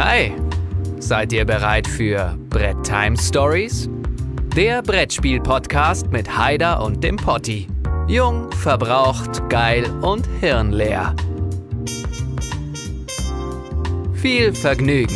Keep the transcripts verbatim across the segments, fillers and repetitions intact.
Hi, seid ihr bereit für Brett Time Stories? Der Brettspiel-Podcast mit Haider und dem Potti. Jung, verbraucht, geil und hirnleer. Viel Vergnügen.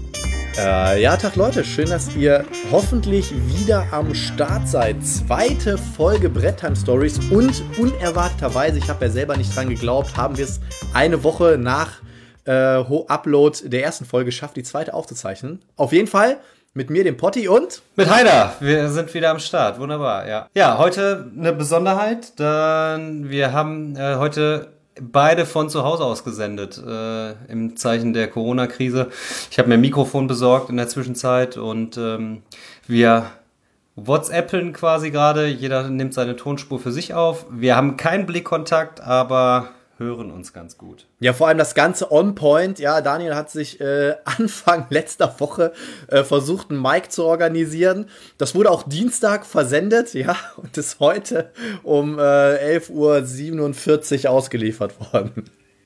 Äh, ja, Tag Leute, schön, dass ihr hoffentlich wieder am Start seid. Zweite Folge Brett Time Stories und unerwarteterweise, ich habe ja selber nicht dran geglaubt, haben wir es eine Woche nach äh, Upload der ersten Folge geschafft, die zweite aufzuzeichnen. Auf jeden Fall mit mir, dem Potti und mit Haider. Wir sind wieder am Start. Wunderbar, ja. Ja, heute eine Besonderheit, denn wir haben äh, heute beide von zu Hause aus gesendet, äh, im Zeichen der Corona-Krise. Ich habe mir ein Mikrofon besorgt in der Zwischenzeit und ähm, wir WhatsAppen quasi gerade. Jeder nimmt seine Tonspur für sich auf. Wir haben keinen Blickkontakt, aber hören uns ganz gut. Ja, vor allem das Ganze on point. Ja, Daniel hat sich äh, Anfang letzter Woche äh, versucht, einen Mic zu organisieren. Das wurde auch Dienstag versendet, ja, und ist heute um äh, elf Uhr siebenundvierzig ausgeliefert worden.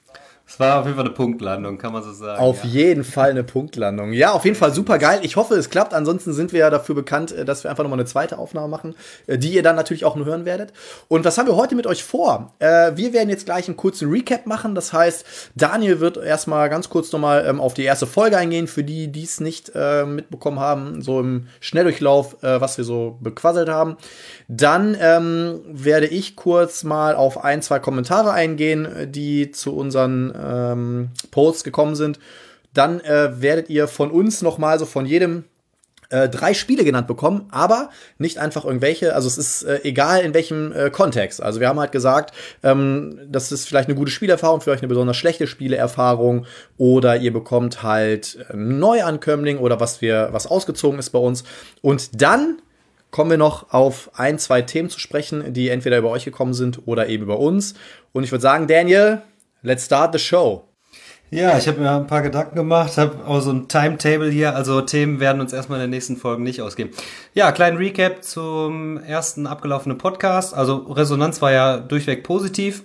Es war auf jeden Fall eine Punktlandung, kann man so sagen. Auf ja. jeden Fall eine Punktlandung. Ja, auf jeden Fall super geil. Ich hoffe, es klappt. Ansonsten sind wir ja dafür bekannt, dass wir einfach nochmal eine zweite Aufnahme machen, die ihr dann natürlich auch nur hören werdet. Und was haben wir heute mit euch vor? Äh, wir werden jetzt gleich einen kurzen Recap machen. Das heißt, Daniel wird erstmal ganz kurz nochmal ähm, auf die erste Folge eingehen, für die, die es nicht äh, mitbekommen haben, so im Schnelldurchlauf, äh, was wir so bequasselt haben. Dann ähm, werde ich kurz mal auf ein, zwei Kommentare eingehen, die zu unseren ähm, Posts gekommen sind. Dann äh, werdet ihr von uns noch mal so von jedem äh, drei Spiele genannt bekommen, aber nicht einfach irgendwelche. Also es ist äh, egal in welchem äh, Kontext. Also wir haben halt gesagt, ähm, das ist vielleicht eine gute Spielerfahrung, für euch eine besonders schlechte Spielerfahrung oder ihr bekommt halt einen Neuankömmling oder was wir was ausgezogen ist bei uns. Und dann kommen wir noch auf ein, zwei Themen zu sprechen, die entweder über euch gekommen sind oder eben über uns. Und ich würde sagen, Daniel, let's start the show. Ja, ich habe mir ein paar Gedanken gemacht, habe auch so ein Timetable hier, also Themen werden uns erstmal in den nächsten Folgen nicht ausgehen. Ja, kleinen Recap zum ersten abgelaufenen Podcast. Also Resonanz war ja durchweg positiv.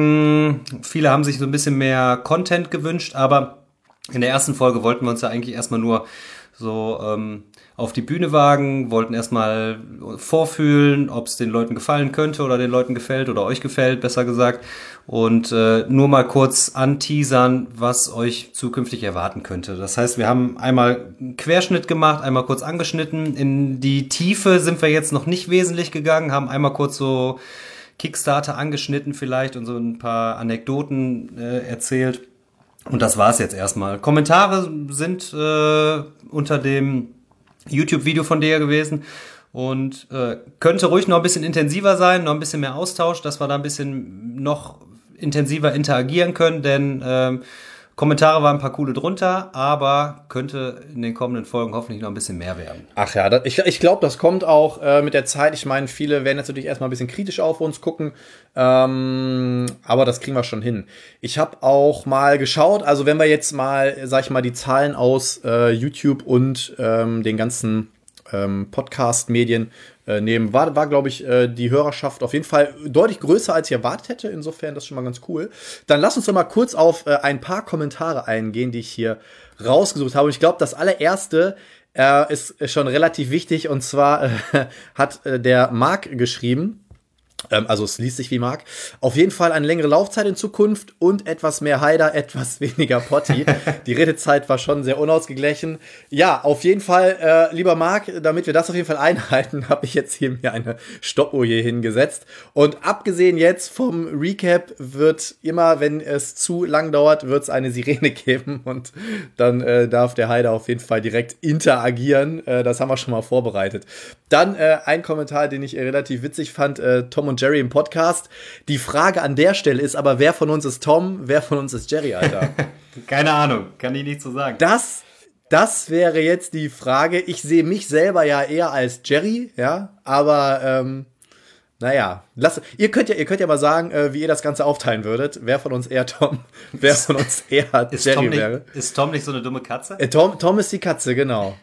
Hm, viele haben sich so ein bisschen mehr Content gewünscht, aber in der ersten Folge wollten wir uns ja eigentlich erstmal nur so ähm, auf die Bühne wagen, wollten erstmal vorfühlen, ob es den Leuten gefallen könnte oder den Leuten gefällt oder euch gefällt, besser gesagt. Und äh, nur mal kurz anteasern, was euch zukünftig erwarten könnte. Das heißt, wir haben einmal einen Querschnitt gemacht, einmal kurz angeschnitten. In die Tiefe sind wir jetzt noch nicht wesentlich gegangen, haben einmal kurz so Kickstarter angeschnitten vielleicht und so ein paar Anekdoten äh, erzählt. Und das war's jetzt erstmal. Kommentare sind äh, unter dem YouTube-Video von dir gewesen und äh, könnte ruhig noch ein bisschen intensiver sein, noch ein bisschen mehr Austausch, dass wir da ein bisschen noch intensiver interagieren können, denn ähm, Kommentare waren ein paar coole drunter, aber könnte in den kommenden Folgen hoffentlich noch ein bisschen mehr werden. Ach ja, das, ich, ich glaube, das kommt auch äh, mit der Zeit. Ich meine, viele werden jetzt natürlich erstmal ein bisschen kritisch auf uns gucken, ähm, aber das kriegen wir schon hin. Ich habe auch mal geschaut, also wenn wir jetzt mal, sag ich mal, die Zahlen aus äh, YouTube und ähm, den ganzen ähm, Podcast-Medien äh, nehmen, war, war glaube ich, äh, die Hörerschaft auf jeden Fall deutlich größer, als ich erwartet hätte. Insofern, das ist schon mal ganz cool. Dann lass uns doch mal kurz auf äh, ein paar Kommentare eingehen, die ich hier rausgesucht habe. Und ich glaube, das allererste äh, ist schon relativ wichtig. Und zwar äh, hat äh, der Marc geschrieben, also es liest sich wie Marc. Auf jeden Fall eine längere Laufzeit in Zukunft und etwas mehr Haider, etwas weniger Potti. Die Redezeit war schon sehr unausgeglichen. Ja, auf jeden Fall, äh, lieber Marc, damit wir das auf jeden Fall einhalten, habe ich jetzt hier mir eine Stoppuhr hier hingesetzt. Und abgesehen jetzt vom Recap wird immer, wenn es zu lang dauert, wird es eine Sirene geben und dann äh, darf der Haider auf jeden Fall direkt interagieren. Äh, das haben wir schon mal vorbereitet. Dann äh, ein Kommentar, den ich äh, relativ witzig fand, äh, Tom und Jerry im Podcast. Die Frage an der Stelle ist aber, wer von uns ist Tom, wer von uns ist Jerry, Alter? Keine Ahnung, kann ich nicht so sagen. Das, das wäre jetzt die Frage. Ich sehe mich selber ja eher als Jerry, ja, aber ähm, naja, lasst, ihr könnt ja, ihr könnt ja mal sagen, äh, wie ihr das Ganze aufteilen würdet. Wer von uns eher Tom, wer von uns eher ist Jerry Tom nicht, wäre. Ist Tom nicht so eine dumme Katze? Äh, Tom, Tom ist die Katze, genau.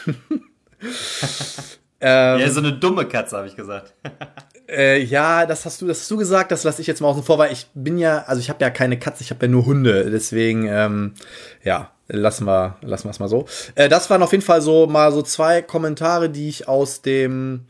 ähm, ja, so eine dumme Katze, habe ich gesagt. Äh, ja, das hast du, das hast du gesagt, das lasse ich jetzt mal außen vor, weil ich bin ja, also ich habe ja keine Katze, ich habe ja nur Hunde, deswegen, ähm, ja, lassen wir, lassen wir es mal so. Äh, das waren auf jeden Fall so mal so zwei Kommentare, die ich aus dem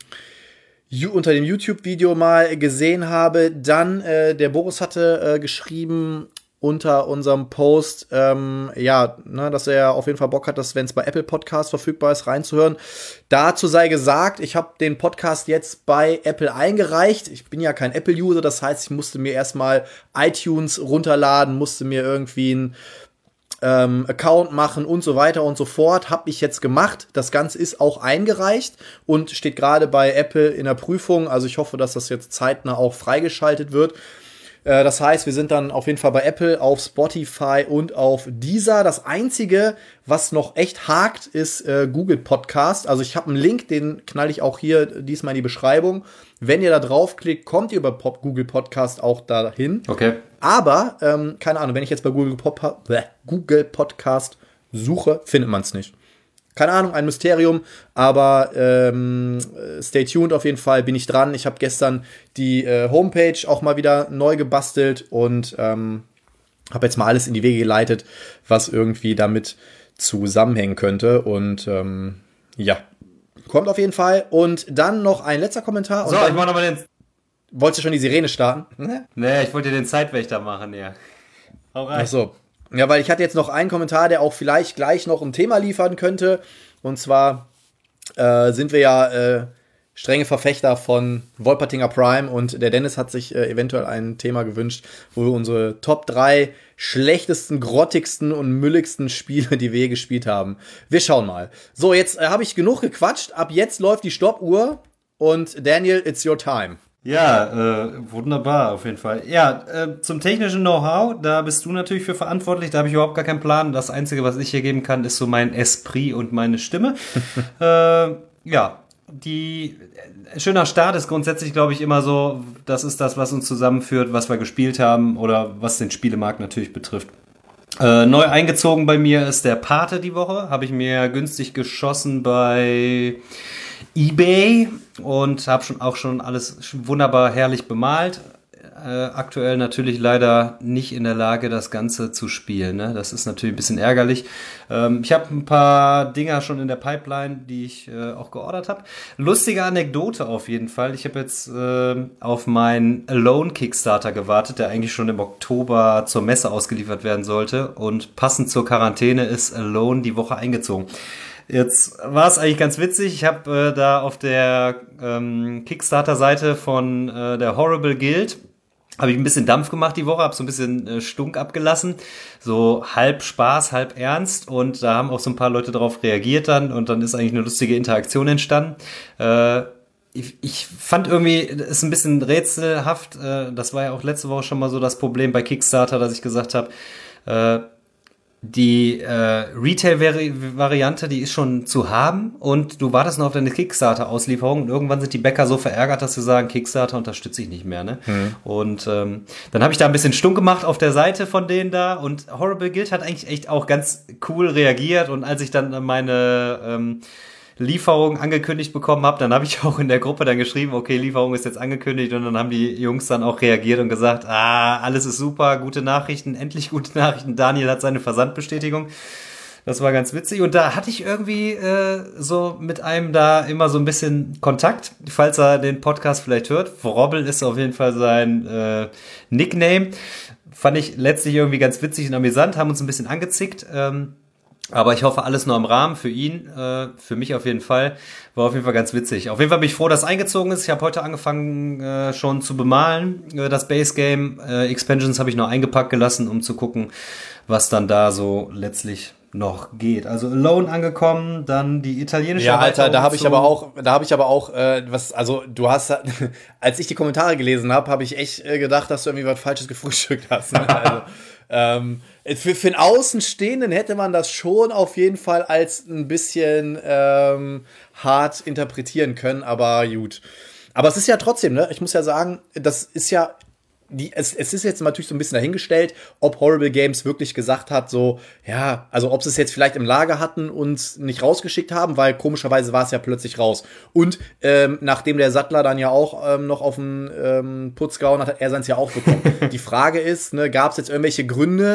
unter dem YouTube-Video mal gesehen habe. Dann, äh, der Boris hatte äh, geschrieben unter unserem Post, ähm, ja, ne, dass er auf jeden Fall Bock hat, dass, wenn es bei Apple Podcasts verfügbar ist, reinzuhören. Dazu sei gesagt, ich habe den Podcast jetzt bei Apple eingereicht. Ich bin ja kein Apple-User, das heißt, ich musste mir erstmal iTunes runterladen, musste mir irgendwie ein Ähm, Account machen und so weiter und so fort, habe ich jetzt gemacht. Das Ganze ist auch eingereicht und steht gerade bei Apple in der Prüfung. Also ich hoffe, dass das jetzt zeitnah auch freigeschaltet wird. Äh, das heißt, wir sind dann auf jeden Fall bei Apple, auf Spotify und auf Deezer. Das Einzige, was noch echt hakt, ist äh, Google Podcast. Also ich habe einen Link, den knall ich auch hier diesmal in die Beschreibung. Wenn ihr da draufklickt, kommt ihr über Pop- Google Podcast auch dahin. Okay. Aber, ähm, keine Ahnung, wenn ich jetzt bei Google, Pop- bleh, Google Podcast suche, findet man es nicht. Keine Ahnung, ein Mysterium, aber ähm, stay tuned auf jeden Fall, bin ich dran. Ich habe gestern die äh, Homepage auch mal wieder neu gebastelt und ähm, habe jetzt mal alles in die Wege geleitet, was irgendwie damit zusammenhängen könnte. Und ähm, ja, kommt auf jeden Fall. Und dann noch ein letzter Kommentar. So, und ich mach nochmal den... Wolltest du schon die Sirene starten? Nee, ich wollte den Zeitwächter machen, ja. Hau rein. Ach so. Ja, weil ich hatte jetzt noch einen Kommentar, der auch vielleicht gleich noch ein Thema liefern könnte. Und zwar äh, sind wir ja äh, strenge Verfechter von Wolpertinger Prime und der Dennis hat sich äh, eventuell ein Thema gewünscht, wo wir unsere Top drei schlechtesten, grottigsten und mülligsten Spiele, die wir je gespielt haben. Wir schauen mal. So, jetzt äh, habe ich genug gequatscht. Ab jetzt läuft die Stoppuhr und Daniel, it's your time. Ja, äh, wunderbar, auf jeden Fall. Ja, äh, zum technischen Know-how, da bist du natürlich für verantwortlich, da habe ich überhaupt gar keinen Plan. Das Einzige, was ich hier geben kann, ist so mein Esprit und meine Stimme. äh, ja, die äh, schöner Start ist grundsätzlich, glaube ich, immer so, das ist das, was uns zusammenführt, was wir gespielt haben oder was den Spielemarkt natürlich betrifft. Äh, neu eingezogen bei mir ist der Pate die Woche, habe ich mir günstig geschossen bei eBay und habe schon auch schon alles wunderbar herrlich bemalt. Äh, aktuell natürlich leider nicht in der Lage, das Ganze zu spielen. Ne? Das ist natürlich ein bisschen ärgerlich. Ähm, ich habe ein paar Dinger schon in der Pipeline, die ich äh, auch geordert habe. Lustige Anekdote auf jeden Fall. Ich habe jetzt äh, auf meinen Alone Kickstarter gewartet, der eigentlich schon im Oktober zur Messe ausgeliefert werden sollte. Und passend zur Quarantäne ist Alone die Woche eingezogen. Jetzt war es eigentlich ganz witzig. Ich habe äh, da auf der ähm, Kickstarter-Seite von äh, der Horrible Guild habe ich ein bisschen Dampf gemacht die Woche, habe so ein bisschen äh, Stunk abgelassen, so halb Spaß, halb ernst und da haben auch so ein paar Leute drauf reagiert dann und dann ist eigentlich eine lustige Interaktion entstanden. Äh, ich, ich fand irgendwie, es ist ein bisschen rätselhaft, äh, das war ja auch letzte Woche schon mal so das Problem bei Kickstarter, dass ich gesagt habe, äh, die äh, Retail-Variante, die ist schon zu haben und du wartest noch auf deine Kickstarter-Auslieferung und irgendwann sind die Bäcker so verärgert, dass sie sagen, Kickstarter unterstütze ich nicht mehr. Ne? Mhm. Und ähm, dann habe ich da ein bisschen stunk gemacht auf der Seite von denen da und Horrible Guild hat eigentlich echt auch ganz cool reagiert und als ich dann meine ähm, Lieferung angekündigt bekommen habe, dann habe ich auch in der Gruppe dann geschrieben, okay, Lieferung ist jetzt angekündigt und dann haben die Jungs dann auch reagiert und gesagt, ah, alles ist super, gute Nachrichten, endlich gute Nachrichten, Daniel hat seine Versandbestätigung. Das war ganz witzig und da hatte ich irgendwie äh, so mit einem da immer so ein bisschen Kontakt, falls er den Podcast vielleicht hört. Wrobbel ist auf jeden Fall sein äh, Nickname. Fand ich letztlich irgendwie ganz witzig und amüsant, haben uns ein bisschen angezickt, ähm, aber ich hoffe, alles nur im Rahmen für ihn, äh, für mich auf jeden Fall. War auf jeden Fall ganz witzig. Auf jeden Fall bin ich froh, dass es eingezogen ist. Ich habe heute angefangen äh, schon zu bemalen. Äh, das Base Game, äh, Expansions habe ich noch eingepackt gelassen, um zu gucken, was dann da so letztlich noch geht. Also Alone angekommen, dann die italienische. Ja, Alter, da habe ich aber auch, da habe ich aber auch äh, was. Also du hast, als ich die Kommentare gelesen habe, habe ich echt äh, gedacht, dass du irgendwie was Falsches gefrühstückt hast. Ne? Also, ähm, für, für einen Außenstehenden hätte man das schon auf jeden Fall als ein bisschen ähm, hart interpretieren können, aber gut. Aber es ist ja trotzdem, ne? Ich muss ja sagen, das ist ja Die, es, es ist jetzt natürlich so ein bisschen dahingestellt, ob Horrible Games wirklich gesagt hat, so, ja, also ob sie es jetzt vielleicht im Lager hatten und nicht rausgeschickt haben, weil komischerweise war es ja plötzlich raus. Und ähm, nachdem der Sattler dann ja auch ähm, noch auf den ähm, Putz gehauen hat, hat er seins ja auch bekommen. Die Frage ist, ne, gab es jetzt irgendwelche Gründe,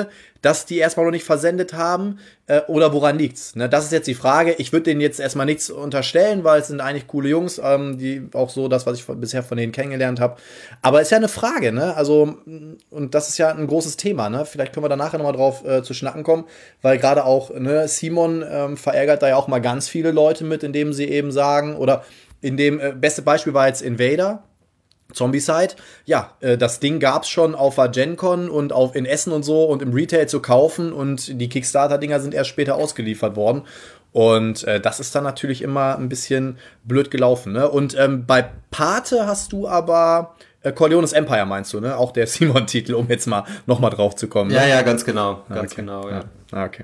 dass die erstmal noch nicht versendet haben, äh, oder woran liegt's? Ne, das ist jetzt die Frage. Ich würde denen jetzt erstmal nichts unterstellen, weil es sind eigentlich coole Jungs, ähm, die auch so das, was ich von, bisher von denen kennengelernt habe. Aber ist ja eine Frage, ne? Also, und das ist ja ein großes Thema, ne? Vielleicht können wir da nachher nochmal drauf äh, zu schnacken kommen, weil gerade auch, ne, Simon ähm, verärgert da ja auch mal ganz viele Leute mit, indem sie eben sagen, oder in dem, äh, beste Beispiel war jetzt Invader, Zombicide, ja, äh, das Ding gab's schon auf der GenCon und auf in Essen und so und im Retail zu kaufen und die Kickstarter-Dinger sind erst später ausgeliefert worden. Und äh, das ist dann natürlich immer ein bisschen blöd gelaufen, ne? Und ähm, bei Pate hast du aber äh, Corleones Empire, meinst du, ne? Auch der Simon-Titel, um jetzt mal nochmal drauf zu kommen. Ne? Ja, ja, ganz genau. Ganz okay. genau, ja. Ah, okay.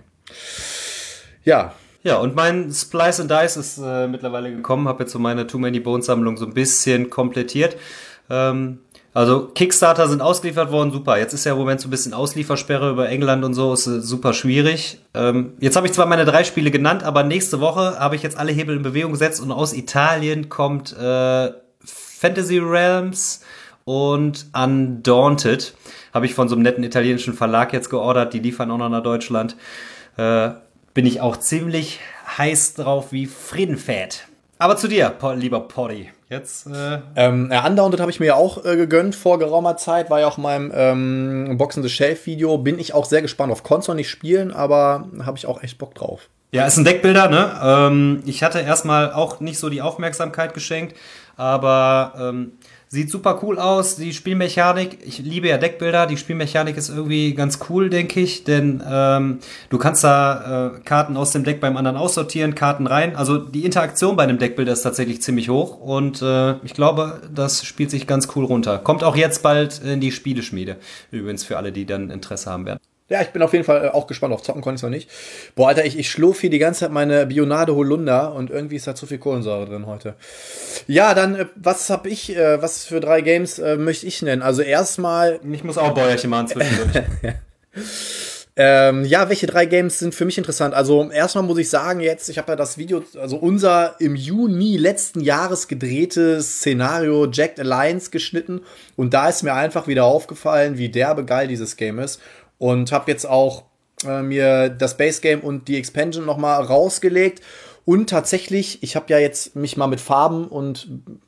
Ja. Ja, und mein Splice and Dice ist äh, mittlerweile gekommen, habe jetzt so meine Too Many Bones Sammlung so ein bisschen komplettiert. Ähm, also Kickstarter sind ausgeliefert worden, super. Jetzt ist ja im Moment so ein bisschen Ausliefersperre über England und so, ist äh, super schwierig. Ähm, jetzt habe ich zwar meine drei Spiele genannt, aber nächste Woche habe ich jetzt alle Hebel in Bewegung gesetzt und aus Italien kommt äh, Fantasy Realms und Undaunted. Habe ich von so einem netten italienischen Verlag jetzt geordert, die liefern auch noch nach Deutschland. Äh, bin ich auch ziemlich heiß drauf wie Friedenfett. Aber zu dir, lieber Poddy. Jetzt, äh ähm, ja, Undaunted habe ich mir ja auch äh, gegönnt vor geraumer Zeit, war ja auch in meinem ähm, Box in the Shelf Video. Bin ich auch sehr gespannt auf. Konnte noch nicht spielen, aber habe ich auch echt Bock drauf. Ja, ist ein Deckbilder, ne? Ähm, ich hatte erstmal auch nicht so die Aufmerksamkeit geschenkt, aber ähm, sieht super cool aus, die Spielmechanik, ich liebe ja Deckbilder, die Spielmechanik ist irgendwie ganz cool, denke ich, denn ähm, du kannst da äh, Karten aus dem Deck beim anderen aussortieren, Karten rein, also die Interaktion bei einem Deckbilder ist tatsächlich ziemlich hoch und äh, ich glaube, das spielt sich ganz cool runter. Kommt auch jetzt bald in die Spieleschmiede, übrigens für alle, die dann Interesse haben werden. Ja, ich bin auf jeden Fall auch gespannt. Auf zocken konnte ich noch nicht. Boah, Alter, ich, ich schlurf hier die ganze Zeit meine Bionade Holunder und irgendwie ist da zu viel Kohlensäure drin heute. Ja, dann, was hab ich, äh, was für drei Games äh, möchte ich nennen? Also erstmal... Ich muss auch Bäuerchen machen zwischendurch. ähm, ja, welche drei Games sind für mich interessant? Also erstmal muss ich sagen jetzt, ich habe ja das Video, also unser im Juni letzten Jahres gedrehtes Szenario Jacked Alliance geschnitten und da ist mir einfach wieder aufgefallen, wie derbe geil dieses Game ist. Und habe jetzt auch äh, mir das Base Game und die Expansion noch mal rausgelegt. Und tatsächlich, ich habe ja jetzt mich mal mit Farben und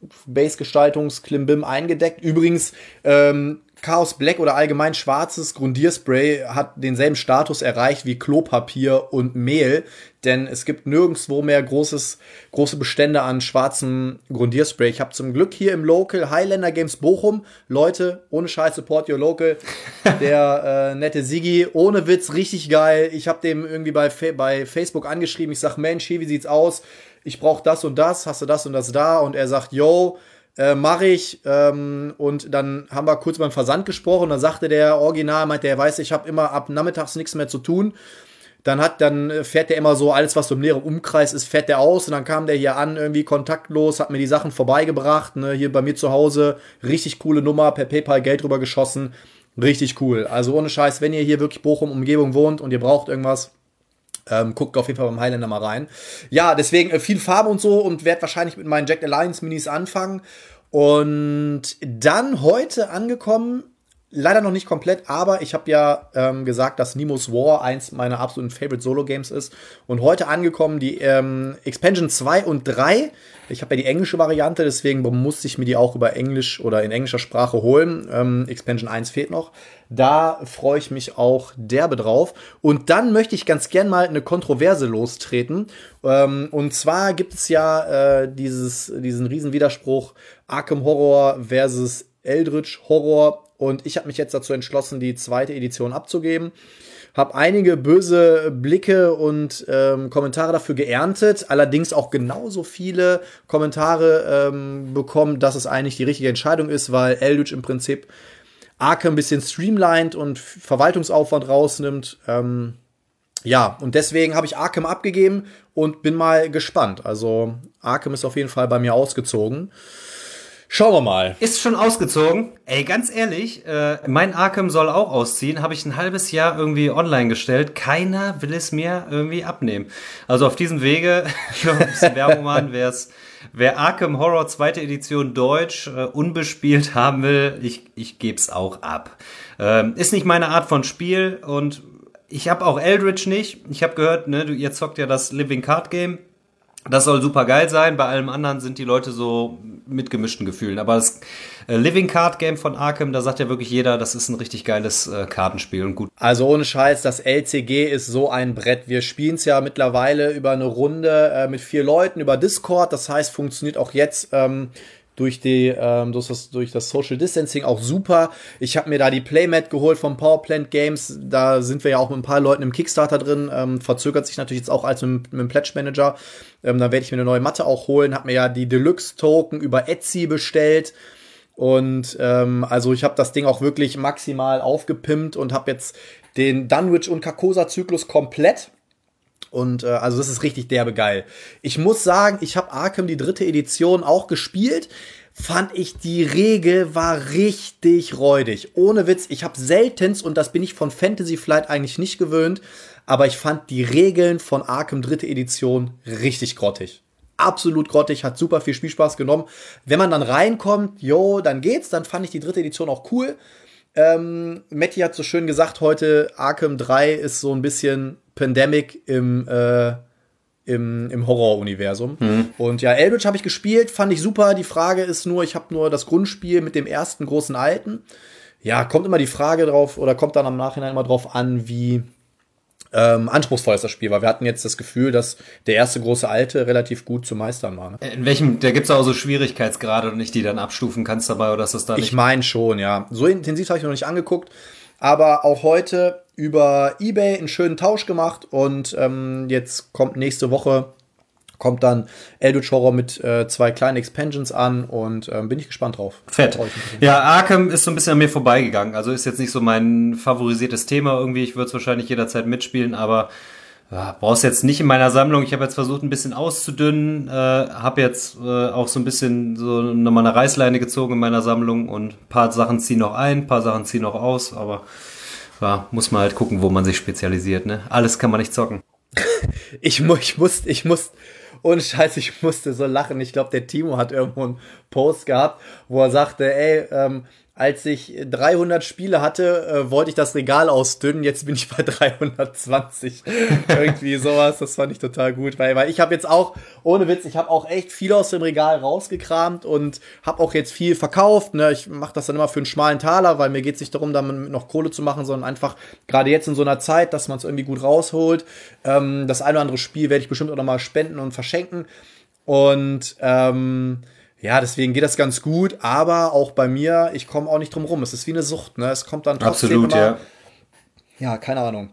Base-Gestaltungs-Klimbim eingedeckt. Übrigens, ähm, Chaos Black oder allgemein schwarzes Grundierspray hat denselben Status erreicht wie Klopapier und Mehl, denn es gibt nirgendwo mehr großes, große Bestände an schwarzem Grundierspray. Ich habe zum Glück hier im Local Highlander Games Bochum, Leute, ohne Scheiß, support your local, der äh, nette Sigi, ohne Witz, richtig geil. Ich habe dem irgendwie bei, bei Facebook angeschrieben, ich sag, Mensch, hier, wie sieht's aus? Ich brauche das und das, hast du das und das da? Und er sagt, yo, Äh, mache ich, ähm, und dann haben wir kurz beim Versand gesprochen, dann sagte der Original, meinte er, weiß, ich habe immer ab nachmittags nichts mehr zu tun, dann hat, dann fährt der immer so, alles was so im näheren Umkreis ist, fährt der aus und dann kam der hier an, irgendwie kontaktlos, hat mir die Sachen vorbeigebracht, ne, hier bei mir zu Hause, richtig coole Nummer, per PayPal Geld rüber geschossen, richtig cool, also ohne Scheiß, wenn ihr hier wirklich Bochum Umgebung wohnt und ihr braucht irgendwas, Ähm, guckt auf jeden Fall beim Highlander mal rein. Ja, deswegen äh, viel Farbe und so und werde wahrscheinlich mit meinen Jacked Alliance Minis anfangen. Und dann heute angekommen, leider noch nicht komplett, aber ich habe ja ähm, gesagt, dass Nemo's War eins meiner absoluten Favorite Solo-Games ist. Und heute angekommen die ähm, Expansion zwei und drei. Ich habe ja die englische Variante, deswegen musste ich mir die auch über Englisch oder in englischer Sprache holen. Ähm, Expansion eins fehlt noch. Da freue ich mich auch derbe drauf. Und dann möchte ich ganz gern mal eine Kontroverse lostreten. Ähm, und zwar gibt es ja äh, dieses, diesen riesen Widerspruch Arkham Horror versus Eldritch Horror. Und ich habe mich jetzt dazu entschlossen, die zweite Edition abzugeben. Habe einige böse Blicke und ähm, Kommentare dafür geerntet. Allerdings auch genauso viele Kommentare ähm, bekommen, dass es eigentlich die richtige Entscheidung ist, weil Eldritch im Prinzip Arkham ein bisschen streamlined und Verwaltungsaufwand rausnimmt. Ähm, ja, und deswegen habe ich Arkham abgegeben und bin mal gespannt. Also Arkham ist auf jeden Fall bei mir ausgezogen. Schauen wir mal. Ist schon ausgezogen. Ey, ganz ehrlich, äh, mein Arkham soll auch ausziehen. Habe ich ein halbes Jahr irgendwie online gestellt. Keiner will es mir irgendwie abnehmen. Also auf diesem Wege, noch ein bisschen Werbung machen, wer's, wer Arkham Horror zweite Edition Deutsch äh, unbespielt haben will, ich, ich geb's auch ab. Ähm, ist nicht meine Art von Spiel und ich habe auch Eldritch nicht. Ich habe gehört, ne, ihr zockt ja das Living Card Game. Das soll super geil sein. Bei allem anderen sind die Leute so mit gemischten Gefühlen. Aber das äh, Living Card Game von Arkham, da sagt ja wirklich jeder, das ist ein richtig geiles äh, Kartenspiel und gut. Also ohne Scheiß, das L C G ist so ein Brett. Wir spielen es ja mittlerweile über eine Runde äh, mit vier Leuten über Discord. Das heißt, funktioniert auch jetzt ähm, durch die ähm, durch, das, durch das Social Distancing auch super. Ich habe mir da die Playmat geholt vom Powerplant Games. Da sind wir ja auch mit ein paar Leuten im Kickstarter drin. Ähm, verzögert sich natürlich jetzt auch als mit, mit dem Pledge Manager. Ähm, da werde ich mir eine neue Matte auch holen. Hab mir ja die Deluxe Token über Etsy bestellt. Und ähm, also ich habe das Ding auch wirklich maximal aufgepimpt und habe jetzt den Dunwich und Carcosa Zyklus komplett. Und äh, also das ist richtig derbe geil. Ich muss sagen, ich habe Arkham die dritte Edition auch gespielt. Fand ich, die Regel war richtig räudig. Ohne Witz, ich habe seltenst, und das bin ich von Fantasy Flight eigentlich nicht gewöhnt, aber ich fand die Regeln von Arkham dritte Edition richtig grottig. Absolut grottig, hat super viel Spielspaß genommen. Wenn man dann reinkommt, jo, dann geht's. Dann fand ich die dritte Edition auch cool. Ähm, Matti hat so schön gesagt heute, Arkham drei ist so ein bisschen Pandemic im, äh, im, im Horror-Universum. Mhm. Und ja, Eldritch habe ich gespielt, fand ich super. Die Frage ist nur, ich habe nur das Grundspiel mit dem ersten großen Alten. Ja, kommt immer die Frage drauf, oder kommt dann am Nachhinein immer drauf an, wie ähm, anspruchsvoll ist das Spiel. Weil wir hatten jetzt das Gefühl, dass der erste große Alte relativ gut zu meistern war. Ne? In welchem, da gibt's auch so Schwierigkeitsgrade und nicht, die dann abstufen kannst dabei, oder ist das da nicht? Ich meine schon, ja. So intensiv habe ich noch nicht angeguckt. Aber auch heute über eBay einen schönen Tausch gemacht und ähm, jetzt kommt nächste Woche kommt dann Eldritch Horror mit äh, zwei kleinen Expansions an und ähm, bin ich gespannt drauf. Fett. Ja, Arkham ist so ein bisschen an mir vorbeigegangen. Also ist jetzt nicht so mein favorisiertes Thema irgendwie. Ich würde es wahrscheinlich jederzeit mitspielen, aber ja, brauch's jetzt nicht in meiner Sammlung. Ich habe jetzt versucht, ein bisschen auszudünnen. Äh, habe jetzt äh, auch so ein bisschen so nochmal eine Reißleine gezogen in meiner Sammlung und ein paar Sachen ziehen noch ein, ein paar Sachen ziehen noch aus, aber ja, muss man halt gucken, wo man sich spezialisiert, ne? Alles kann man nicht zocken. ich, mu- ich musste, ich musste, ohne Scheiß, ich musste so lachen. Ich glaube, der Timo hat irgendwo einen Post gehabt, wo er sagte, ey, ähm, als ich dreihundert Spiele hatte, äh, wollte ich das Regal ausdünnen. Jetzt bin ich bei dreihundertzwanzig. Irgendwie sowas. Das fand ich total gut. Weil, weil ich habe jetzt auch, ohne Witz, ich habe auch echt viel aus dem Regal rausgekramt und habe auch jetzt viel verkauft. Ne? Ich mache das dann immer für einen schmalen Taler, weil mir geht es nicht darum, damit noch Kohle zu machen, sondern einfach gerade jetzt in so einer Zeit, dass man es irgendwie gut rausholt. Ähm, das eine oder andere Spiel werde ich bestimmt auch noch mal spenden und verschenken. Und ähm, ja, deswegen geht das ganz gut, aber auch bei mir, ich komme auch nicht drum rum. Es ist wie eine Sucht, ne? Es kommt dann trotzdem Absolut, immer, ja. Ja, keine Ahnung.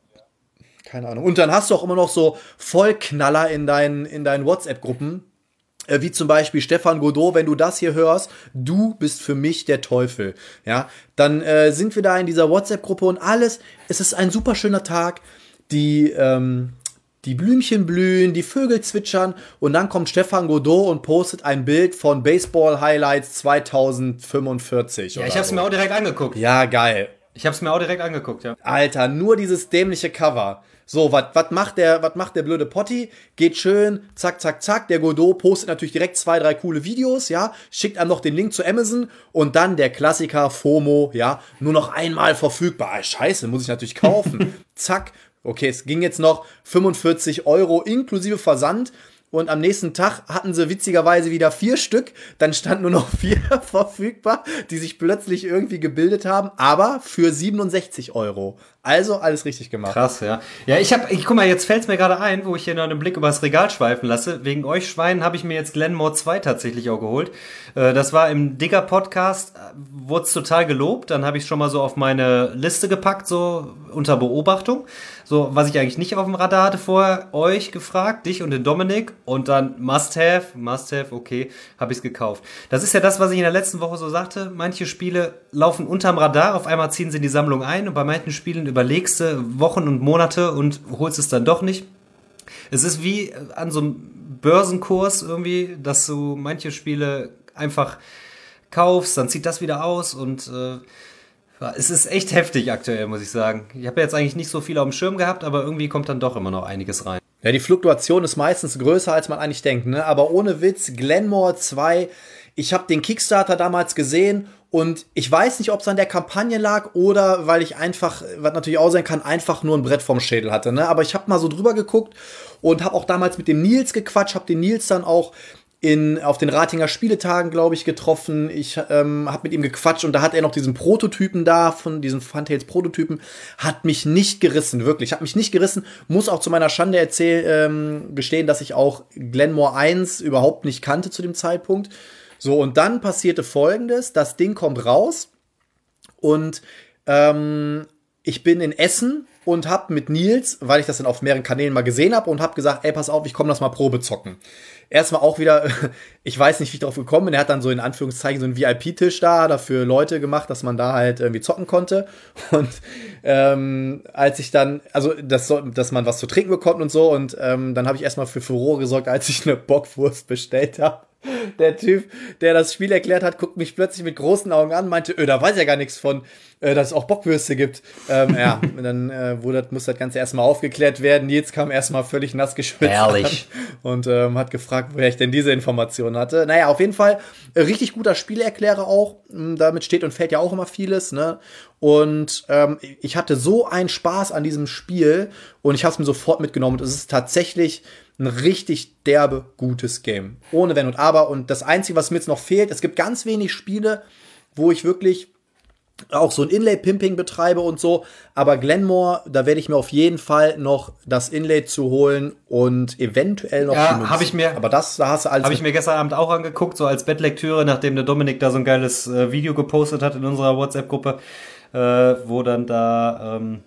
Keine Ahnung. Und dann hast du auch immer noch so Vollknaller in deinen, in deinen WhatsApp-Gruppen, äh, wie zum Beispiel Stefan Godot. Wenn du das hier hörst, du bist für mich der Teufel. Ja, dann äh, sind wir da in dieser WhatsApp-Gruppe und alles. Es ist ein super schöner Tag. Die, ähm, Die Blümchen blühen, die Vögel zwitschern und dann kommt Stefan Godot und postet ein Bild von Baseball Highlights zweitausendfünfundvierzig. Ja, ich hab's so. mir auch direkt angeguckt. Ja, geil. Ich hab's mir auch direkt angeguckt, ja. Alter, nur dieses dämliche Cover. So, was was macht der was macht der blöde Potti? Geht schön, zack, zack, zack. Der Godot postet natürlich direkt zwei, drei coole Videos, ja. Schickt einem noch den Link zu Amazon und dann der Klassiker FOMO, ja. Nur noch einmal verfügbar. Ah, scheiße, muss ich natürlich kaufen. Zack. Okay, es ging jetzt noch fünfundvierzig Euro inklusive Versand und am nächsten Tag hatten sie witzigerweise wieder vier Stück. Dann stand nur noch vier verfügbar, die sich plötzlich irgendwie gebildet haben, aber für siebenundsechzig Euro. Also alles richtig gemacht. Krass, ja. Ja, ich hab, ich guck mal, jetzt fällt's mir gerade ein, wo ich hier noch einen Blick übers Regal schweifen lasse. Wegen euch Schweinen habe ich mir jetzt Glenmore zwei tatsächlich auch geholt. Das war im Digger-Podcast, wurde es total gelobt. Dann habe ich schon mal so auf meine Liste gepackt, so unter Beobachtung. So, was ich eigentlich nicht auf dem Radar hatte vorher, euch gefragt, dich und den Dominik. Und dann Must-Have, Must-Have, okay, habe ich es gekauft. Das ist ja das, was ich in der letzten Woche so sagte. Manche Spiele laufen unterm Radar, auf einmal ziehen sie in die Sammlung ein. Und bei manchen Spielen überlegst du Wochen und Monate und holst es dann doch nicht. Es ist wie an so einem Börsenkurs irgendwie, dass du manche Spiele einfach kaufst, dann zieht das wieder aus und äh, es ist echt heftig aktuell, muss ich sagen. Ich habe jetzt eigentlich nicht so viel auf dem Schirm gehabt, aber irgendwie kommt dann doch immer noch einiges rein. Ja, die Fluktuation ist meistens größer, als man eigentlich denkt, ne? Aber ohne Witz, Glenmore zwei, ich habe den Kickstarter damals gesehen Und ich weiß nicht, ob es an der Kampagne lag oder weil ich einfach, was natürlich auch sein kann, einfach nur ein Brett vorm Schädel hatte. Ne? Aber ich habe mal so drüber geguckt und habe auch damals mit dem Nils gequatscht, habe den Nils dann auch in, auf den Ratinger Spieletagen, glaube ich, getroffen. Ich ähm, habe mit ihm gequatscht und da hat er noch diesen Prototypen da, von diesen Funtails-Prototypen, hat mich nicht gerissen, wirklich, hat mich nicht gerissen. Muss auch zu meiner Schande erzähl, ähm, gestehen, dass ich auch Glenmore eins überhaupt nicht kannte zu dem Zeitpunkt. So, und dann passierte Folgendes, das Ding kommt raus und ähm, ich bin in Essen und hab mit Nils, weil ich das dann auf mehreren Kanälen mal gesehen habe, und hab gesagt, ey, pass auf, ich komm das mal Probe zocken. Erstmal auch wieder, ich weiß nicht, wie ich drauf gekommen bin, er hat dann so in Anführungszeichen so einen V I P-Tisch da, dafür Leute gemacht, dass man da halt irgendwie zocken konnte. Und ähm, als ich dann, also das, dass man was zu trinken bekommt und so, und ähm, dann habe ich erstmal für Furore gesorgt, als ich eine Bockwurst bestellt habe. Der Typ, der das Spiel erklärt hat, guckt mich plötzlich mit großen Augen an, meinte, öh, da weiß ja gar nichts von, äh, dass es auch Bockwürste gibt. Ähm, ja, und dann äh, wurde, muss das Ganze erstmal aufgeklärt werden. Nils kam erstmal völlig nass geschwitzt Ehrlich. an und ähm, hat gefragt, woher ich denn diese Informationen hatte. Naja, auf jeden Fall äh, richtig guter Spielerklärer auch. Damit steht und fällt ja auch immer vieles, ne? Und ähm, ich hatte so einen Spaß an diesem Spiel und ich habe es mir sofort mitgenommen. Und es ist tatsächlich ein richtig derbe, gutes Game. Ohne Wenn und Aber. Und das Einzige, was mir jetzt noch fehlt, es gibt ganz wenig Spiele, wo ich wirklich auch so ein Inlay-Pimping betreibe und so. Aber Glenmore, da werde ich mir auf jeden Fall noch das Inlay zu holen und eventuell noch ja, habe ich mir. Aber das, da hast du alles. Habe ich mir gestern Abend auch angeguckt, so als Bettlektüre, nachdem der Dominik da so ein geiles äh, Video gepostet hat in unserer WhatsApp-Gruppe, äh, wo dann da ähm,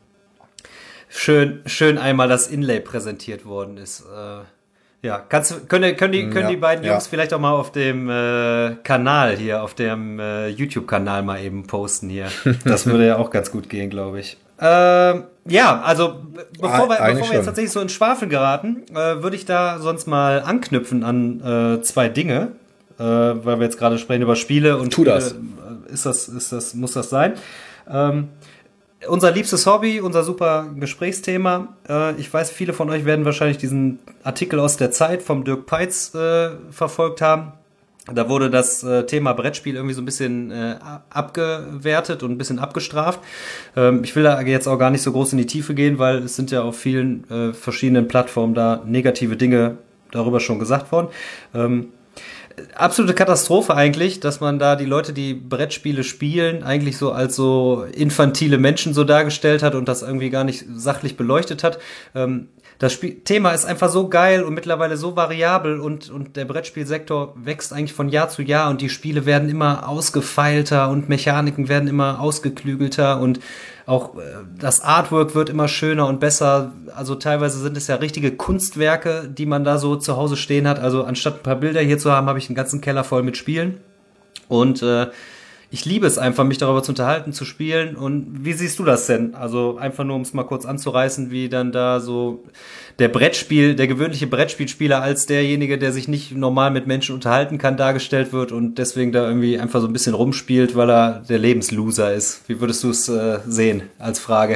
schön, schön einmal das Inlay präsentiert worden ist. Äh, ja, kannst, können, können, die, können ja, die beiden Jungs ja. vielleicht auch mal auf dem äh, Kanal hier, auf dem äh, YouTube-Kanal mal eben posten hier. Das würde ja auch ganz gut gehen, glaube ich. Ähm, ja, also bevor wir, bevor wir jetzt tatsächlich so ins Schwafeln geraten, äh, würde ich da sonst mal anknüpfen an äh, zwei Dinge, äh, weil wir jetzt gerade sprechen über Spiele und tu Spiele, das. Ist das, ist das, muss das sein? Ähm, Unser liebstes Hobby, unser super Gesprächsthema. Äh, ich weiß, viele von euch werden wahrscheinlich diesen Artikel aus der Zeit vom Dirk Peitz äh, verfolgt haben. Da wurde das äh, Thema Brettspiel irgendwie so ein bisschen äh, abgewertet und ein bisschen abgestraft. Ähm, ich will da jetzt auch gar nicht so groß in die Tiefe gehen, weil es sind ja auf vielen äh, verschiedenen Plattformen da negative Dinge darüber schon gesagt worden. Ähm, Absolute Katastrophe eigentlich, dass man da die Leute, die Brettspiele spielen, eigentlich so als so infantile Menschen so dargestellt hat und das irgendwie gar nicht sachlich beleuchtet hat. Ähm, das Spiel- Thema ist einfach so geil und mittlerweile so variabel und, und der Brettspielsektor wächst eigentlich von Jahr zu Jahr und die Spiele werden immer ausgefeilter und Mechaniken werden immer ausgeklügelter und auch äh, das Artwork wird immer schöner und besser. Also teilweise sind es ja richtige Kunstwerke, die man da so zu Hause stehen hat. Also anstatt ein paar Bilder hier zu haben, habe ich einen ganzen Keller voll mit Spielen. Und äh, ich liebe es einfach, mich darüber zu unterhalten, zu spielen. Und wie siehst du das denn? Also einfach nur, um es mal kurz anzureißen, wie dann da so der Brettspiel, der gewöhnliche Brettspielspieler als derjenige, der sich nicht normal mit Menschen unterhalten kann, dargestellt wird und deswegen da irgendwie einfach so ein bisschen rumspielt, weil er der Lebensloser ist. Wie würdest du es äh, sehen als Frage?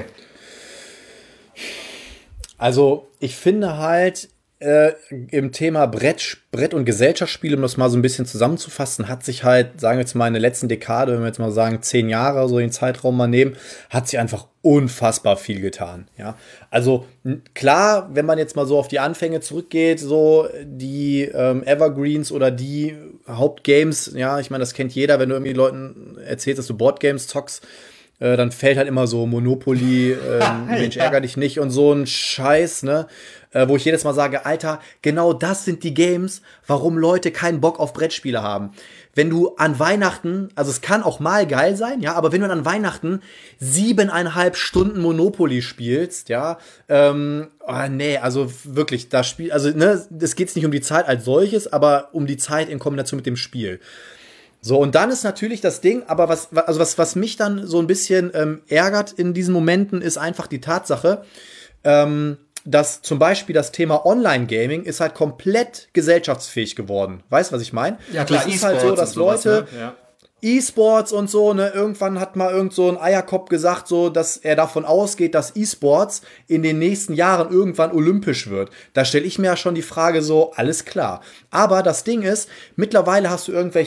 Also ich finde halt, Äh, im Thema Brett, Brett- und Gesellschaftsspiele, um das mal so ein bisschen zusammenzufassen, hat sich halt, sagen wir jetzt mal in der letzten Dekade, wenn wir jetzt mal sagen zehn Jahre, so den Zeitraum mal nehmen, hat sich einfach unfassbar viel getan. Ja, also n- klar, wenn man jetzt mal so auf die Anfänge zurückgeht, so die ähm, Evergreens oder die Hauptgames, ja, ich meine, das kennt jeder, wenn du irgendwie Leuten erzählst, dass du Boardgames zockst, äh, dann fällt halt immer so Monopoly, ähm, Mensch, ärger dich nicht und so ein Scheiß, ne? Äh, wo ich jedes Mal sage, Alter, genau das sind die Games, warum Leute keinen Bock auf Brettspiele haben. Wenn du an Weihnachten, also es kann auch mal geil sein, ja, aber wenn du an Weihnachten siebeneinhalb Stunden Monopoly spielst, ja, ähm, oh, nee, also wirklich, das Spiel, also, ne, es geht nicht um die Zeit als solches, aber um die Zeit in Kombination mit dem Spiel. So, und dann ist natürlich das Ding, aber was, also was, was mich dann so ein bisschen ähm, ärgert in diesen Momenten, ist einfach die Tatsache, ähm, dass zum Beispiel das Thema Online-Gaming ist halt komplett gesellschaftsfähig geworden. Weißt du, was ich meine? Ja, klar, es ist halt so, dass sowas, Leute ne? Ja. E-Sports und so, ne, irgendwann hat mal irgend so ein Eierkopf gesagt, so, dass er davon ausgeht, dass E-Sports in den nächsten Jahren irgendwann olympisch wird. Da stelle ich mir ja schon die Frage so, alles klar. Aber das Ding ist, mittlerweile hast du irgendwelche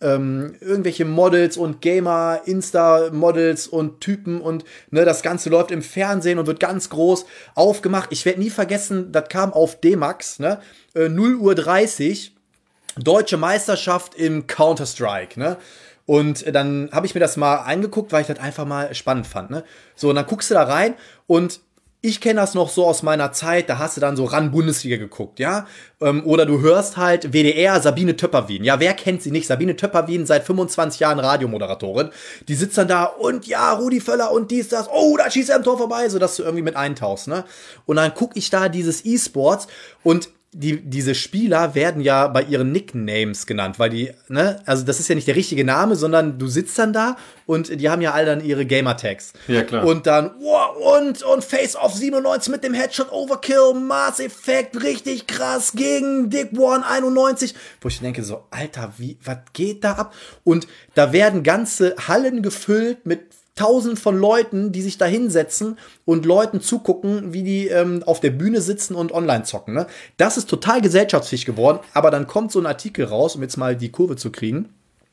ähm, irgendwelche Models und Gamer, Insta-Models und Typen und ne, das Ganze läuft im Fernsehen und wird ganz groß aufgemacht. Ich werde nie vergessen, das kam auf D-Max, ne, äh, null Uhr dreißig, Deutsche Meisterschaft im Counter-Strike, ne. Und dann habe ich mir das mal angeguckt, weil ich das einfach mal spannend fand, ne. So, und dann guckst du da rein und ich kenne das noch so aus meiner Zeit, da hast du dann so ran Bundesliga geguckt, ja? Ähm, oder du hörst halt W D R, Sabine Töpperwien. Ja, wer kennt sie nicht? Sabine Töpperwien, seit fünfundzwanzig Jahren Radiomoderatorin. Die sitzt dann da und ja, Rudi Völler und dies, das. Oh, da schießt er am Tor vorbei, sodass du irgendwie mit eintauchst, ne? Und dann guck ich da dieses E-Sports und Die, diese Spieler werden ja bei ihren Nicknames genannt, weil die, ne, also das ist ja nicht der richtige Name, sondern du sitzt dann da und die haben ja alle dann ihre Gamertags. Ja, klar. Und dann, wow, und, und Face-Off siebenundneunzig mit dem Headshot Overkill, Mass Effect, richtig krass, gegen Dick One einundneunzig. Wo ich denke so, Alter, wie, was geht da ab? Und da werden ganze Hallen gefüllt mit Tausend von Leuten, die sich da hinsetzen und Leuten zugucken, wie die ähm, auf der Bühne sitzen und online zocken. Ne? Das ist total gesellschaftsfähig geworden, aber dann kommt so ein Artikel raus, um jetzt mal die Kurve zu kriegen,